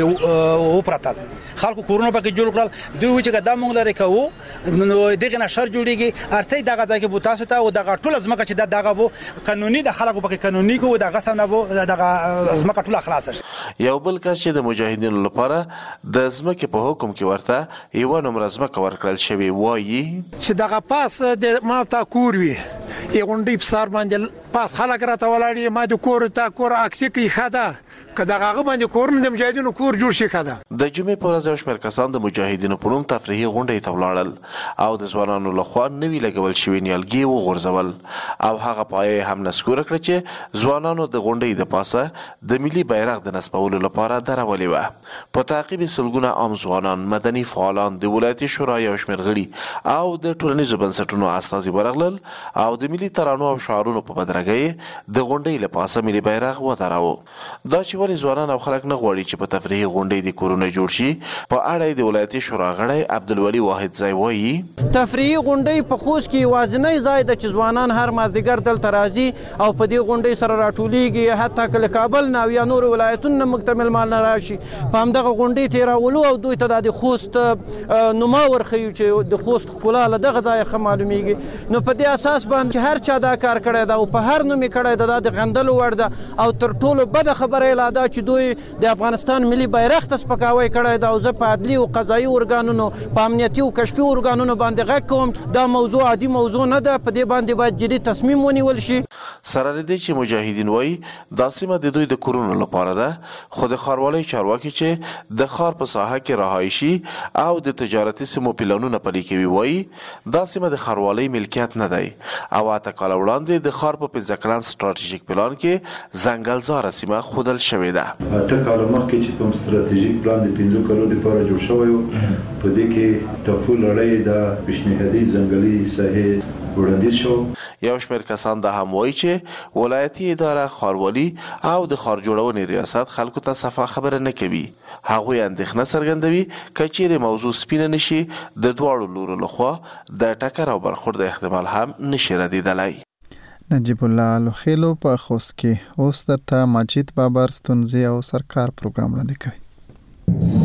وپرتل خلکو کورونه پکې جوړ کړل دوی چې دا مونږ لري کوو نو دغه نشر جوړیږي ارته دغه ځای کې بوتاسو ته او دغه ټول ځمکه چې دغه وو قانوني د خلکو پکې قانوني کو دغه سم نه وو دغه ځمکه ټول خلاص شي. یو بل کس چې د مجاهدینو لپاره د ځمکې په حکم کې ورته یو نمبر ځمکه ورکړل شوی وایي چې دغه پاس د ما تا کور وی یغونډي په سر باندې پاس خلک راته ولاړی ما د کور ته کور اکسي کې خاده که دغه باندې کور د مجاهدینو کور جوړ شي خاده. د جمعې پر ورځ شمېر کسان د مجاهدینو په نوم تفریحي غونډې ته ولاړل او د ځوانانو لخوا نوي لګول شوي نیالګي وغورځول او هغه پای هم نسکوره کړ چې ځوانانو د غونډې د پاسه د ملي بیرغ د نصبولو لپاره درولې وه. په تعقیب سلګونه عام ځوانان مدني فعالان د ولایتي شورا یو شمېر غړي او د ټولنیزو بنسټونو استازي ورغلل او د ملي ترانو او شعارونو په بدرګۍ د غونډې له پاسه ملي بیرغ ودراوه. دا چې ولې ځوانان او خلک نه غواړي چې په تفریحي غونډې د کورونه جوړ شي په اړه د ولایتي شورا غړی عبدالولي واحد ځای وایي تفریحي غونډې په خوست کې یوازینی ځای د چې ځوانان هر مازدیګر دلته راځي او په دې غونډې سره راټولیږي حتی که له کابل نه او یا نورو ولایتونو نه موږ ته میلمانه راشي په همدغه غونډې تېرولو او دوی ته د خوست نوما ورښیو چې د خوست ښکلا له دغه ځایه ښه معلومیږي نو په دې اساس باندې چې هر چا دا کار کړی ده او په هر نوم یې کړی ده دا د غندلو وړ ده او تر ټولو بده خبره یې لا ده چې دوی د افغانستان ملي بیرغ ته سپکاوی کړی ده او زه په عدلي او قضایي ارګانونو په امنیتي او کشفي ارګانونو باندې غږ کوم دا موضوع عادي موضوع نه ده په دې باندې باید جدي تصمیم ونیول شي. سره له دې چې مجاهدین وایي دا سیمه د دوی د کورونو لپاره ده خو د ښاروالۍ چارواکي چې د ښار په ساحه کې رهایشي او د تجارتي سیمو پلانونه پلي کوي وایي دا سیمه د ښاروالۍ ملکیت نه دی او اته کاله وړاندې د ښار په 15 کلن ستراتیژیک پلان کې ځنګلزاره سیمه ښودل شوې ده. اته کاله مخکې چې کوم ستراتیژیک پلان د 15 کلو لپاره جوړ شوی و په دې کې ټاپو لړۍ د پیشنهادي ځنګلي ساحې وړاندیز شو. یو شمېر کسان دا هم وایي چې ولایتي اداره ښاروالي او د ښار جوړونې ریاست خلکو ته صفا خبره نه کوي. هغوی اندېښنه څرګندوي که چیرې موضوع سپینه نشي د دواړو لورو لخوا د ټکر او برخورد احتمال هم نشي ردېدلی. نجیب الله لوخیلو په خوست کې اوس درته ماجد بابر ستونزې او سرکار پروګرام وړاندې کوي.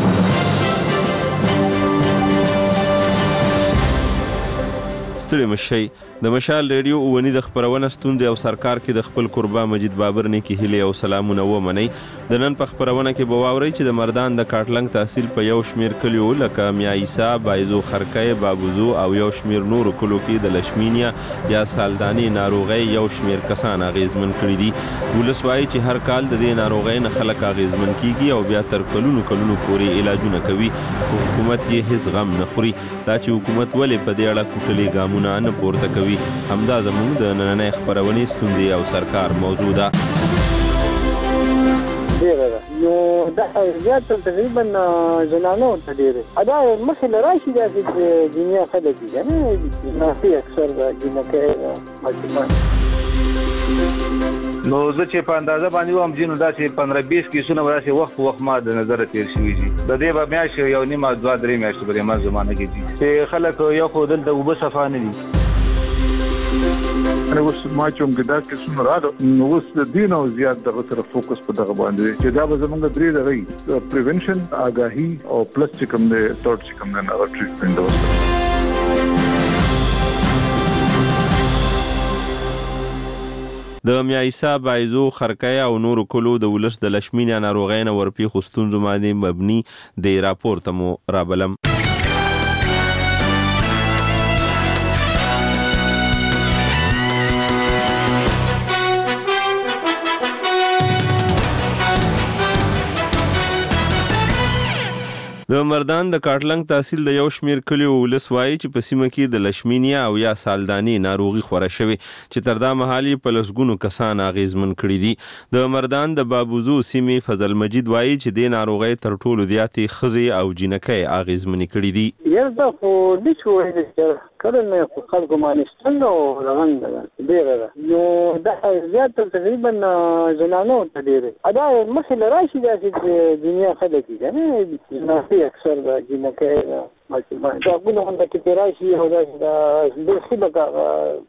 ستړي مشي د مشال ریډیو ونی د خبرونه ستوند او سرکار کې د خپل قربا مجید بابر نه کې هلي او سلامونه ومني د نن په خبرونه کې بواوري چې د مردان د کاټلنګ تحصیل په یو شمیر کلیو لکه میا عیسی بایزو خرکای بابوزو او یو شمیر نور کلو کې د لشمینیا یا سالدانی ناروغي یو شمیر کسان اغیزمن کړي دي. ولسوای چې هر کال د دې ناروغي نه خلک اغیزمن کیږي او بیا تر کلونو پورې علاجونه کوي. حکومت یې هیڅ غم نه خوري دا چې حکومت ولې په دې اړه کوټلي ګامونه نه پورته کوي. همدا زموږ د نننۍ خبرونې ستوندې او سرکار موضوع ده. نو دا زیات تقریبا زنانو ته ډېرې دا مخکې له راشي داسې دنیا خلک دي نه نافي اکثر جنکۍ ماشومان نو زه چې په اندازه باندې وم جنو داسې 15-20 کیسونه داسې وخت ما د نظر تیر شوي دي د دې به میاشت یو نیمه 2-3 میاشتې پرې ما زمانه کې دي چې خلک یو خو دلته اوبه صفا نه دي. اوس ما چې موږ دا کیسونه راځو نو اوس د دین او زیات دغه سره فوکس په دغه باندې چې دا به زموږ درې دغه پریونشن آگاهي او پلس چې کوم د ټاټ چې کوم نه ټریټمنټ وسه. د میا عیسی بایزو خرکای او نور کلو د ولس د لشمینیا ناروغۍ نه ورپېښو ستونزو باندې مبني د راپور ته مو رابلم. د مردان د کاټلنګ تحصیل د یو شمیر کلیو ولس وایي چې په سیمه کې د لشمینیا او یا سالدانی ناروغي خوره شوې چې تر دا مهال په لسګونو کسان اغیزمن کړي دي. د مردان د بابوزو سیمې فضل مجید وایي چې د ناروغي تر ټولو زیاتې ښځې او جنکۍ اغیزمن کړي دي. یزدا خو د شوې چې کله نه خلکو مانستان او روان ډیره نو دا زیات تقریبا زنانو ته ډیره ادا مسله راشي چې دنیا خلک دي نه نه اکثر د جنکۍ ما دا ګونه هم د راشي او دا د خلک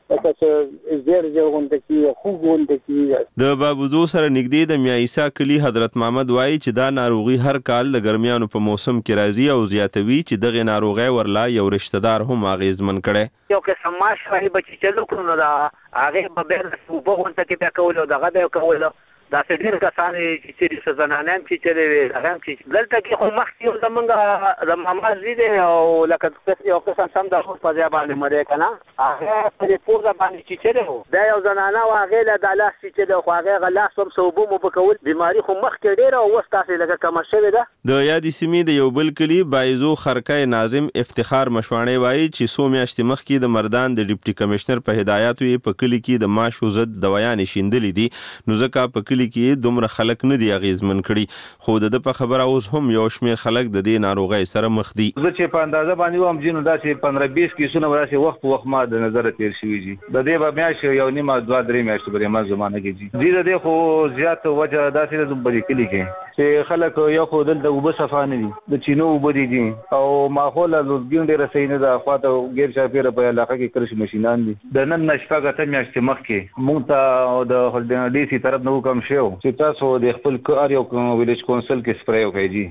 د بابوزو سره نږدې د میایسا کلی حضرت محمد وایي چې دا ناروغي هر کال د ګرمیانو په موسم کې راځي او زیاتوي چې دغه ناروغي ورلا یو رشتہ دار هم اغیزمن کړي. یو قسم ماش راهي بچی چې لکه نو دا هغه په بیر په غونډه کې بیا کول او دغه به کول دا ډېر کسان چې زنانان چې هغه چې دلته کې خو مخکې یو زمونږ د ماما زیده او لکه یو قسم سم د خو په ځای باندې مړی کنه هغه په پوزه باندې چې دا یو زنانه او هغه له د لاس چې خو هغه غلاس هم صوبو مو بکول بیماری خو مخکې ډېر او وس تاسو لکه کم شوی ده. د یادې سیمې د یو بل کلی بایزو خرکای ناظم افتخار مشوانی وایي چې سو میاشتې مخکې د مردان د ډیپټي کمشنر په هدایاتو یې په کلی کې د ماشو ضد دوايان شیندلې دي نو ځکه په کلی کې دومره خلک نه دی اغیزمن کړي خو د په خبره اوس هم یو شمیر خلک د دې ناروغۍ سره مخ دي. زه چې په اندازه باندې وم جنو دا چې 15-20 کیسونه وراسي وخت ما د نظر تیر شوی دي د دې به میاش یو نیمه 2-3 میاشتې بری ما زمانه کې دي د دې خو زیات وجه داسې د بری کلی کې چې خلک یو خو د وب صفانه دي د چینو وبدي دي او ماحول لږ ډیر رسینه د اخواته غیر چاپیره په علاقه کې کرش ماشينان دي د نن نشپاګه ته میاشتې مخکې مونږ ته د هولډن ډي سي طرف نو کوم شو چې تاسو د خپل کار یو ویلیج کونسل کې سپری وکړي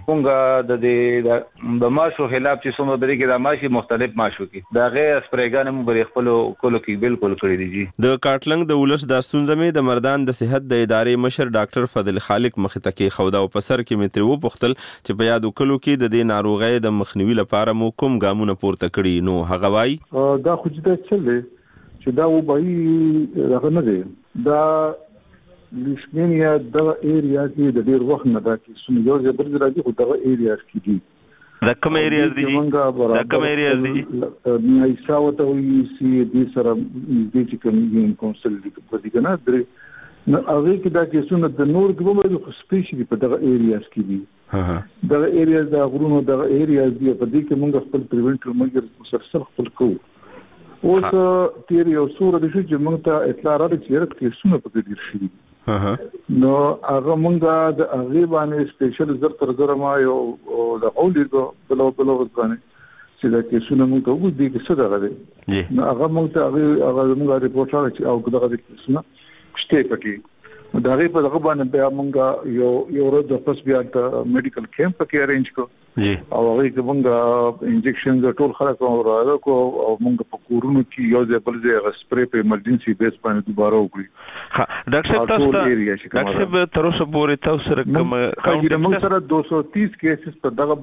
مونږ د ماشو خلاف چې څومره درې کې د ماشي مختلف ماشو کې دا غیر سپریګان مو بری خپل کولو کې بالکل کړی دي. د کاټلنګ د ولس د ستونزې د مردان د صحت د ادارې مشر ډاکټر فضل خالق مخته کې خودا په سر کې متر و پختل چې په یادو کلو کې د دې ناروغۍ د مخنیوي لپاره مو کوم ګامونه پورته کړي نو هغه وایي دا خو چې دا و به هغه نه دی دا لشمینیا دغه ایریا کې د ډیر وخت نه دا چې څنګه یو ځای بل راځي خو دغه ایریاز کې دي د کوم ایریاز دي د کوم ایریاز دي میایسا وته وي سي دي سره د چې کوم کونسل دي په دې کنه درې نو هغه کې دا چې څنګه د نور کومه خو سپیشلی په دغه ایریاز کې دي دغه ایریاز د غرونو دغه ایریاز دي په دې کې موږ خپل پریونټر موږ مسلسل خپل کوو اوس تیر یو سور د شي چې موږ ته اطلاع راځي چې کې څونه په دې شي نو هغه موږ د هغه باندې سپیشل زر ما یو د اولډ بلو باندې چې دا کې څونه موږ ته وګورئ چې څه راغلي نو هغه موږ ته هغه موږ ریپورت راځي او دغه څه شته پکې دا غي په دغه باندې بیا موږ یو ورځ د پس بیا د میډیکل کیمپ کې ارینج کو او هغه کې موږ انجکشن د ټول خلک راځو کو او موږ په کورونو کې یو ځای بل ځای سپری په ایمرجنسي بیس باندې دوباره وکړو. ها ډاکټر صاحب تر اوسه پورې تاسو سره کوم موږ سره 230 کیسز په دغه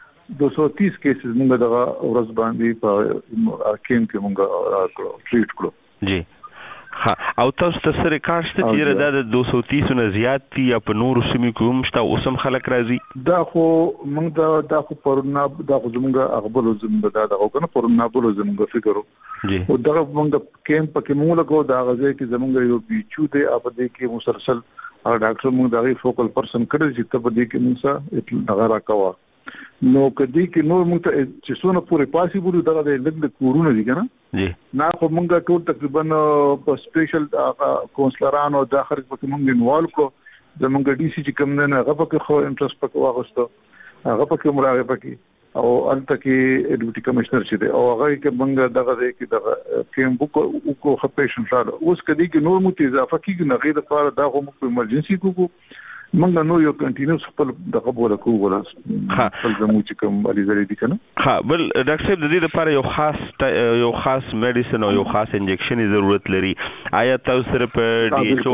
230 کیسز موږ دغه ورځ باندې په کیمپ کې موږ ټریټ کړو جی ها او تاسو ته سره کارشته چې دا د 230 نه زیات دي یا په نورو سیمو کې هم شته اوسم خلک راځي دا خو موږ دا خو پرونه دا خو زموږ اغبل زموږ دا غوښنه پرونه بل زموږ فکرو او دا موږ کیمپ کې موږ له دا غځي کې زموږ یو بیچو دی اپ دې کې مسلسل ډاکټر موږ دا فوکل پرسن کړی چې ته په دې کې موږ سره اطلاع راکوا نو کدی کې نور موږ ته چې څونه پورې پاسیبل دا د لګ کورونه دي کنه جی نه خو موږ ټول تقریبا په سپیشل کونسلرانو داخل په موږ انوالو کو د موږ ډي سي چې کوم نه هغه په خو انټرست پک واغستو هغه په مراقبه کې او الته کې ډیپټي کمشنر چې دی او هغه کې موږ دغه کې دغه کیم بوک او خو پیشنټ راځي اوس کدی کې نور مو ته اضافه کیږي نه غیر لپاره دا هم په ایمرجنسي کو موږ نو یو کنټینیوس خپل دغه بوله کوو ولا خپل زموږ چې کوم علي زری دي کنه ها بل ډاکټر صاحب د دې لپاره یو خاص میډیسن او یو خاص انجکشن ضرورت لري آیا تاسو سره په ډي ایچ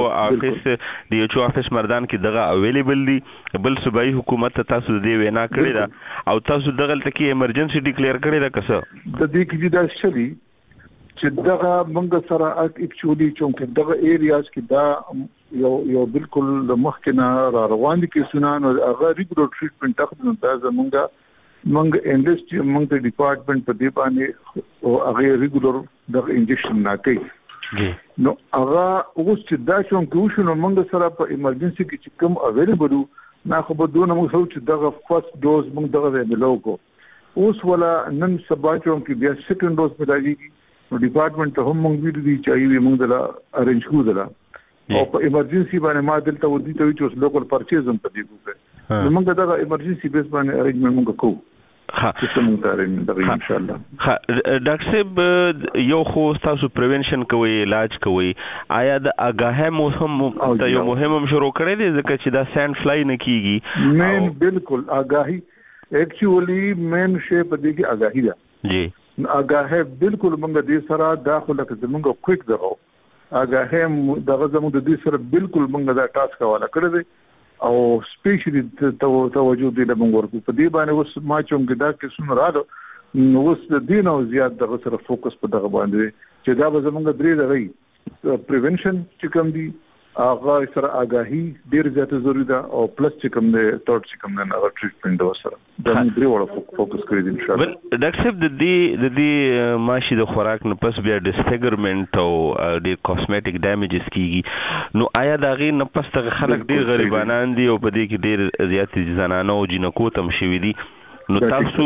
او افیس مردان کې دغه اویلیبل دي بل صوبایي حکومت تاسو دې وینا کړی دا او تاسو دغه لته ایمرجنسي ډیکلیئر کړی دا کسه د دې کې دا شری چې دغه موږ سره اکچولی چې دغه ایریاز کې دا یو بالکل د مخکنه را روان دي کې سنان او هغه ریګولر ټریټمنټ تخدم دا زمونږه موږ انډستری موږ ته ډپارټمنټ په دې باندې او هغه ریګولر د انجکشن نه کوي نو هغه اوس چې دا شوم کې شنو موږ سره په ایمرجنسي کې چې کوم اویلیبل نه خو به دونه موږ سوچ دغه فرست ډوز موږ دغه ملو کو اوس ولا نن سبا چې کې بیا سیکنډ ډوز ملایږي نو ډپارټمنټ ته هم موږ ویل دي چې موږ دلا ارینج کو دلا او په ایمرجنسي باندې ما دلته ودی ته چې اوس لوکل پرچیز هم پدې کوو نو موږ دغه ایمرجنسي بیس باندې ارینجمنت موږ کوو ان شاء الله. ډاکټر صاحب یو خو تاسو پریونشن کوي علاج کوي آیا د اگاهه مهم ته یو مهم شروع کړی دی ځکه چې دا ساند فلای نه کیږي مین بالکل اگاهی اکچولی مین شی په دې کې اگاهی ده جی اگاهه بالکل موږ دې سره داخله کې موږ کویک درو اگاهه دغه زموږ د دې سره بالکل موږ دا ټاسک حواله کړی دی او سپیشلی توجه دې له موږ ورکو په دې باندې اوس ما چوم کې دا کې څومره راځو نو اوس د دین او زیات دغه سره فوکس په دغه باندې چې دا به زموږ درې دغه پریونشن چې کوم دي هغه سره آگاهی ډیر زیاته ضروری ده او پلس چې کوم دی ټاټ چې کوم نه هغه ټریټمنټ د سره دا موږ درې وړه فوکس کړی دي ان شاء الله. ډاکټر صاحب د دې ماشي د خوراک نه پس بیا ډسفیګرمنټ او د کاسمیټک ډیمیجز کیږي نو آیا دا غي نه پس د خلک ډیر غریبانان دي او په دې کې ډیر زیات زنانه او جنکو تم شوي دي نو تاسو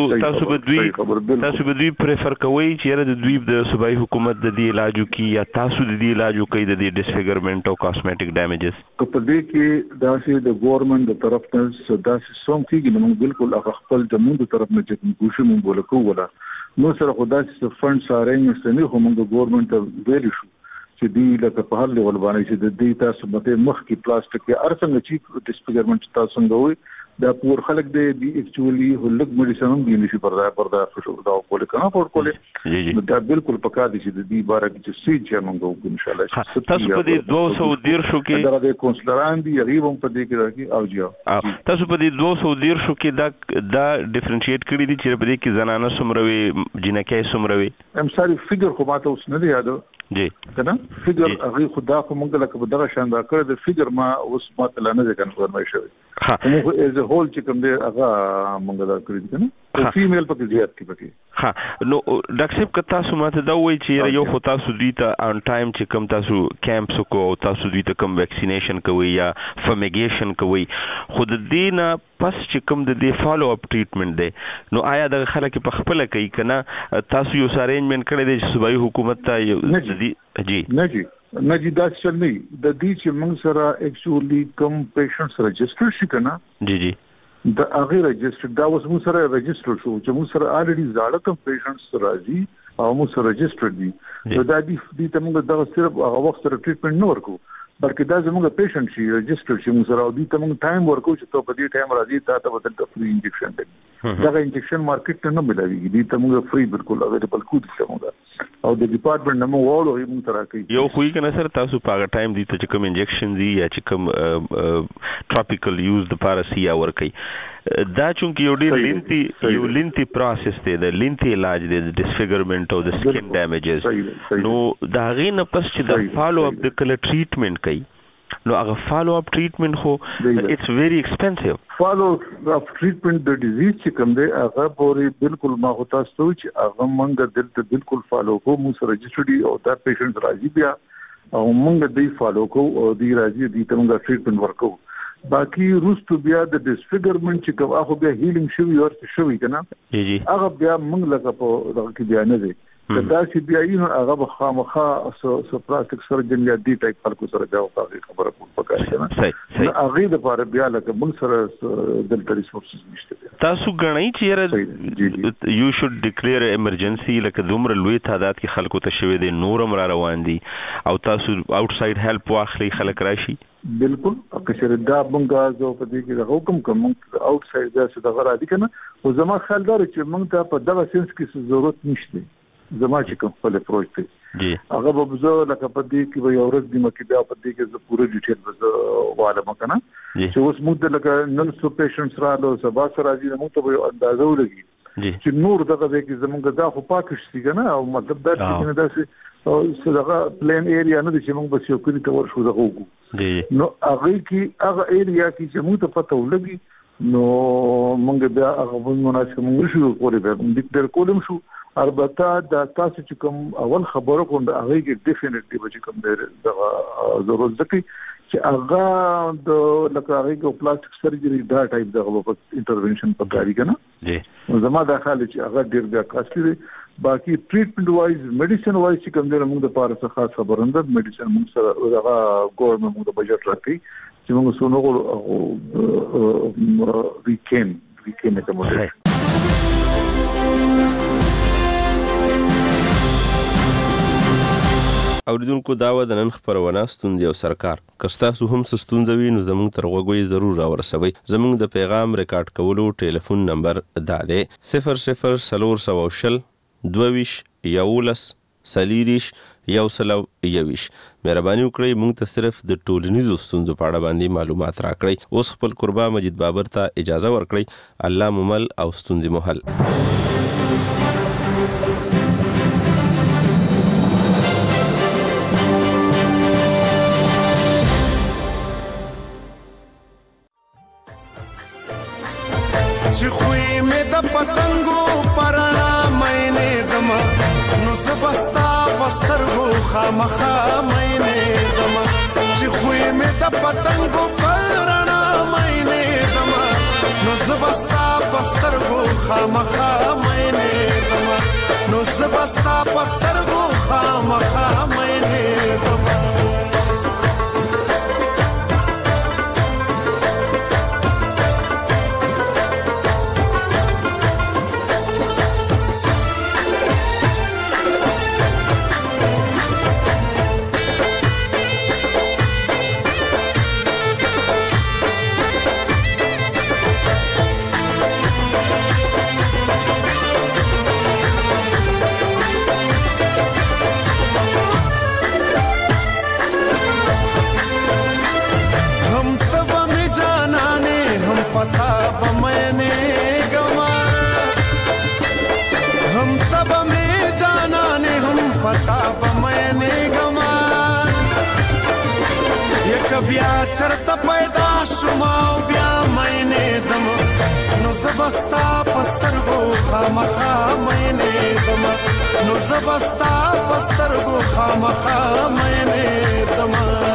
به دوی پریفر کوئ چې د دوی د صوبایي حکومت د دې علاجو کې یا تاسو د دې علاجو کې د دې ډسفیګرمنټ او کاسمیټک ډیمیجز په دې کې داسې د ګورنمنت د طرف نه داسې سوم کېږي نو موږ بالکل هغه خپل د موږ طرف نه چې کوشش موږ وکړو ولا نو سره خدای چې فند ساره نه خو موږ ګورنمنت ته ویل شو چې دی لکه په هر لیول باندې چې د دې تاسو مته مخ کې پلاستیک یا ارڅنګ چې ډسفیګرمنټ تاسو څنګه وي دا پور خلک دی اکچولی هلک میډیسن هم دی نشي پردا شو دا کول کنه پور کولې دا بالکل پکا دي چې د دې باره کې چې سوي چې موږ وکړو ان شاء الله تاسو په دې 210 شو کې دا د کونسلران دي غریب هم په دې کې راځي او جیو تاسو په دې 210 شو کې دا ډیفرنشیټ کړی دي چې په دې کې زنانه سمروي جنکه سمروي ام ساري فګر خو ماته اوس نه دی یادو جی کنه فګر هغه خدا خو موږ لکه په دغه شان دا کړ د فګر ما اوس ماته لانه ده کنفرمای شوی موږ از ا هول چې کوم دی هغه موږ دا کړی کنه فیمیل په زیات کې پکې نو ډاکټر صاحب کتا سو ماته دا وایي چې یو خو تاسو دوی ته ان ټایم چې کوم تاسو کیمپس کو تاسو دوی ته کوم ویکسینیشن کوي یا فمیګیشن کوي خود دې نه پس چې کوم د دې فالو اپ ټریټمنټ دی نو آیا د خلک په خپل کوي کنه تاسو یو ارینجمنت کړی دی چې صوبایي حکومت ته جی نه جی دا څه نه د دې چې موږ سره اکچولی کوم پیشنټس رجسټر شي کنه جی د هغه رجسټر دا اوس موږ سره رجسټر شو چې موږ سره الریډي زاړه کوم پیشنټس راځي او موږ سره رجسټر دي نو دا دې ته موږ دا صرف هغه وخت سره ټریټمنټ نه ورکو بلکې دا زموږ پیشنټ شي رجسټر شي موږ سره او دې ته موږ ټایم ورکو چې ته په دې ټایم راځي ته بدل ته فری انجکشن دی دا انجکشن مارکیټ نه ملایږي دې ته موږ فری بالکل اویلیبل کو دي څنګه او د ډپارټمنټ نمو وړو موږ تر راکې یو خو یې کنه سره تاسو په هغه ټایم دې ته چې کوم انجکشن دي یا چې کوم ټراپیکل یوز د پاراسیا ورکي دا چونکی یو ډیر لینتی پروسس دی د لینتی علاج دی د ډسفیګرمنټ او د سکن ډیمیجز نو دا غي نه پس چې د فالو اپ د کله ټریټمنټ کوي نو هغه فالو اپ ټریټمنټ خو اټس ویری ایکسپنسیو فالو اپ ټریټمنټ د ډیزیز چې کوم دی هغه پورې بالکل ما هوتا سوچ هغه مونږ دلته بالکل فالو کو مو سره رجسټري او دا پیشنټ راځي بیا او مونږ دې فالو کو او دې راځي دې ته مونږ ټریټمنټ ورکو باقي روستو بیا د ډسفیګرمنټ چې کوم هغه بیا هیلینګ شوی ورته شوی کنه جی هغه بیا موږ لکه په دغه کې بیا نه دی دا چې بیا یې هغه به خامخا سو پلاستیک سرجن یا دی ټایپ خلکو سره دا خبره کوم پکاره کنه صحیح هغه د لپاره بیا لکه موږ سره دلته ریسورسز نشته تاسو غنئ چې یو شود ډیکلیئر ایمرجنسي لکه دومره لوی تعداد کې خلکو ته شوی دی نورم را روان دي او تاسو آوټساید هیلپ واخلي خلک راشي بالکل اکثر دا مونږه زو په دې کې د حکم کوم آوټساید دا څه دغه را دي کنه او زما خیال دا چې مونږ ته په دغه سنس کې ضرورت نشته زما چې کوم خپل اپروچ دی هغه به زه لکه په دې کې به یو ورځ د مکه بیا په دې کې زه پوره ډیټیل به واله مکنه چې اوس موږ لکه نن سو پیشنټس راځو سبا سره راځي موږ ته به اندازه ولګي چې نور دغه کې زمونږ دا خو پاکش دي کنه او مطلب دا چې دا څه دغه پلان ایریا نه دي چې موږ بس یو کلی ته ورشو دغه وګو نو هغه کې هغه ایریا کې چې موږ ته پته ولګي نو موږ بیا هغه مناسب موږ شو کولای به ډیکلیئر کولم شو. البته دا تاسو چې کوم اول خبره کوم هغه کې ډیفینټلی به کوم د ضرورت ځکه چې هغه د لکه هغه کې پلاستیک سرجری دا ټایپ د انټرونشن په کاری کنه جی زما د خاله چې هغه ډیر بیا کاستلی دی. باقي ټریټمنټ وایز میډیسن وایز چې کوم دی موږ د پاره څه خاص خبرنده میډیسن موږ سره هغه ګورنمنت موږ د بجټ راکړي چې موږ سونو وی کین اکوموډیټ. اوریدونکو دا و د نن خپرونه ستونزې او سرکار. که ستاسو هم څه ستونزه وي نو زموږ تر غوږو یې ضرور راورسوئ. زموږ د پیغام ریکارډ کولو ټلیفون نمبر دا دی 00 22 11 40 121. مهرباني وکړئ موږ ته صرف د ټولنیزو ستونزو په اړه باندې معلومات راکړئ. اوس خپل قربا مجید بابر ته اجازه ورکړئ. الله مو مل او ستونزې مو حل. چې خوې مې د پتنګو پرانا مینه دما نو زبستا پسترګو خامخا مینه دما چې خوې مې د پتنګو پرانا مینه دما نو زبستا پسترګو خامخا مینه دما نو زبستا پسترګو خامخا مینه دما. بیا چرته پیدا شوما بیا مینه دم نو زبستا پسترګو خامخا مینه دم نو زبستا پسترګو خامخا مینه دم.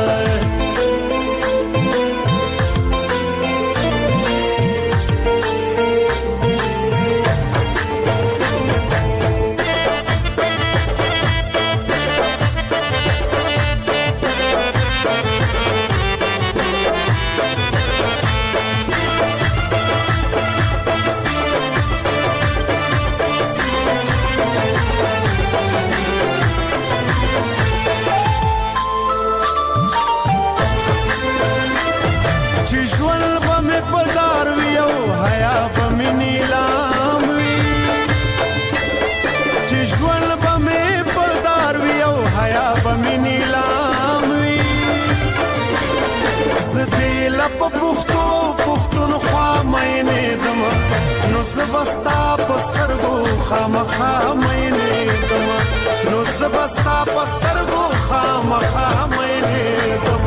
پښتونخوا مینه دم نو زبستا پسترګو خامخا مینه دم نو زبستا پسترګو خامخا مینه دم.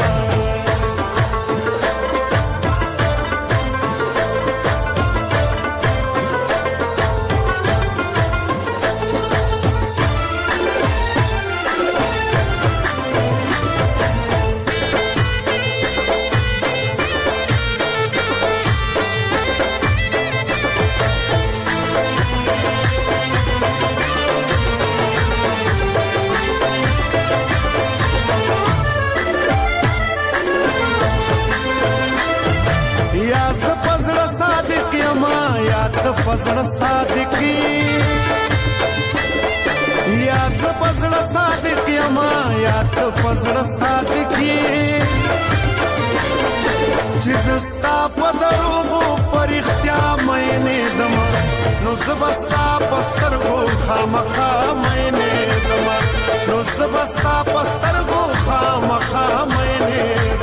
فزړه صادقي یا زپزړه صادق یما یا ته فزړه صادقي چې زستا په دروغو پر اختیا مینه دم نو زبستا پسترګو خامخا مینه دم نو زبستا پسترګو خامخا مینه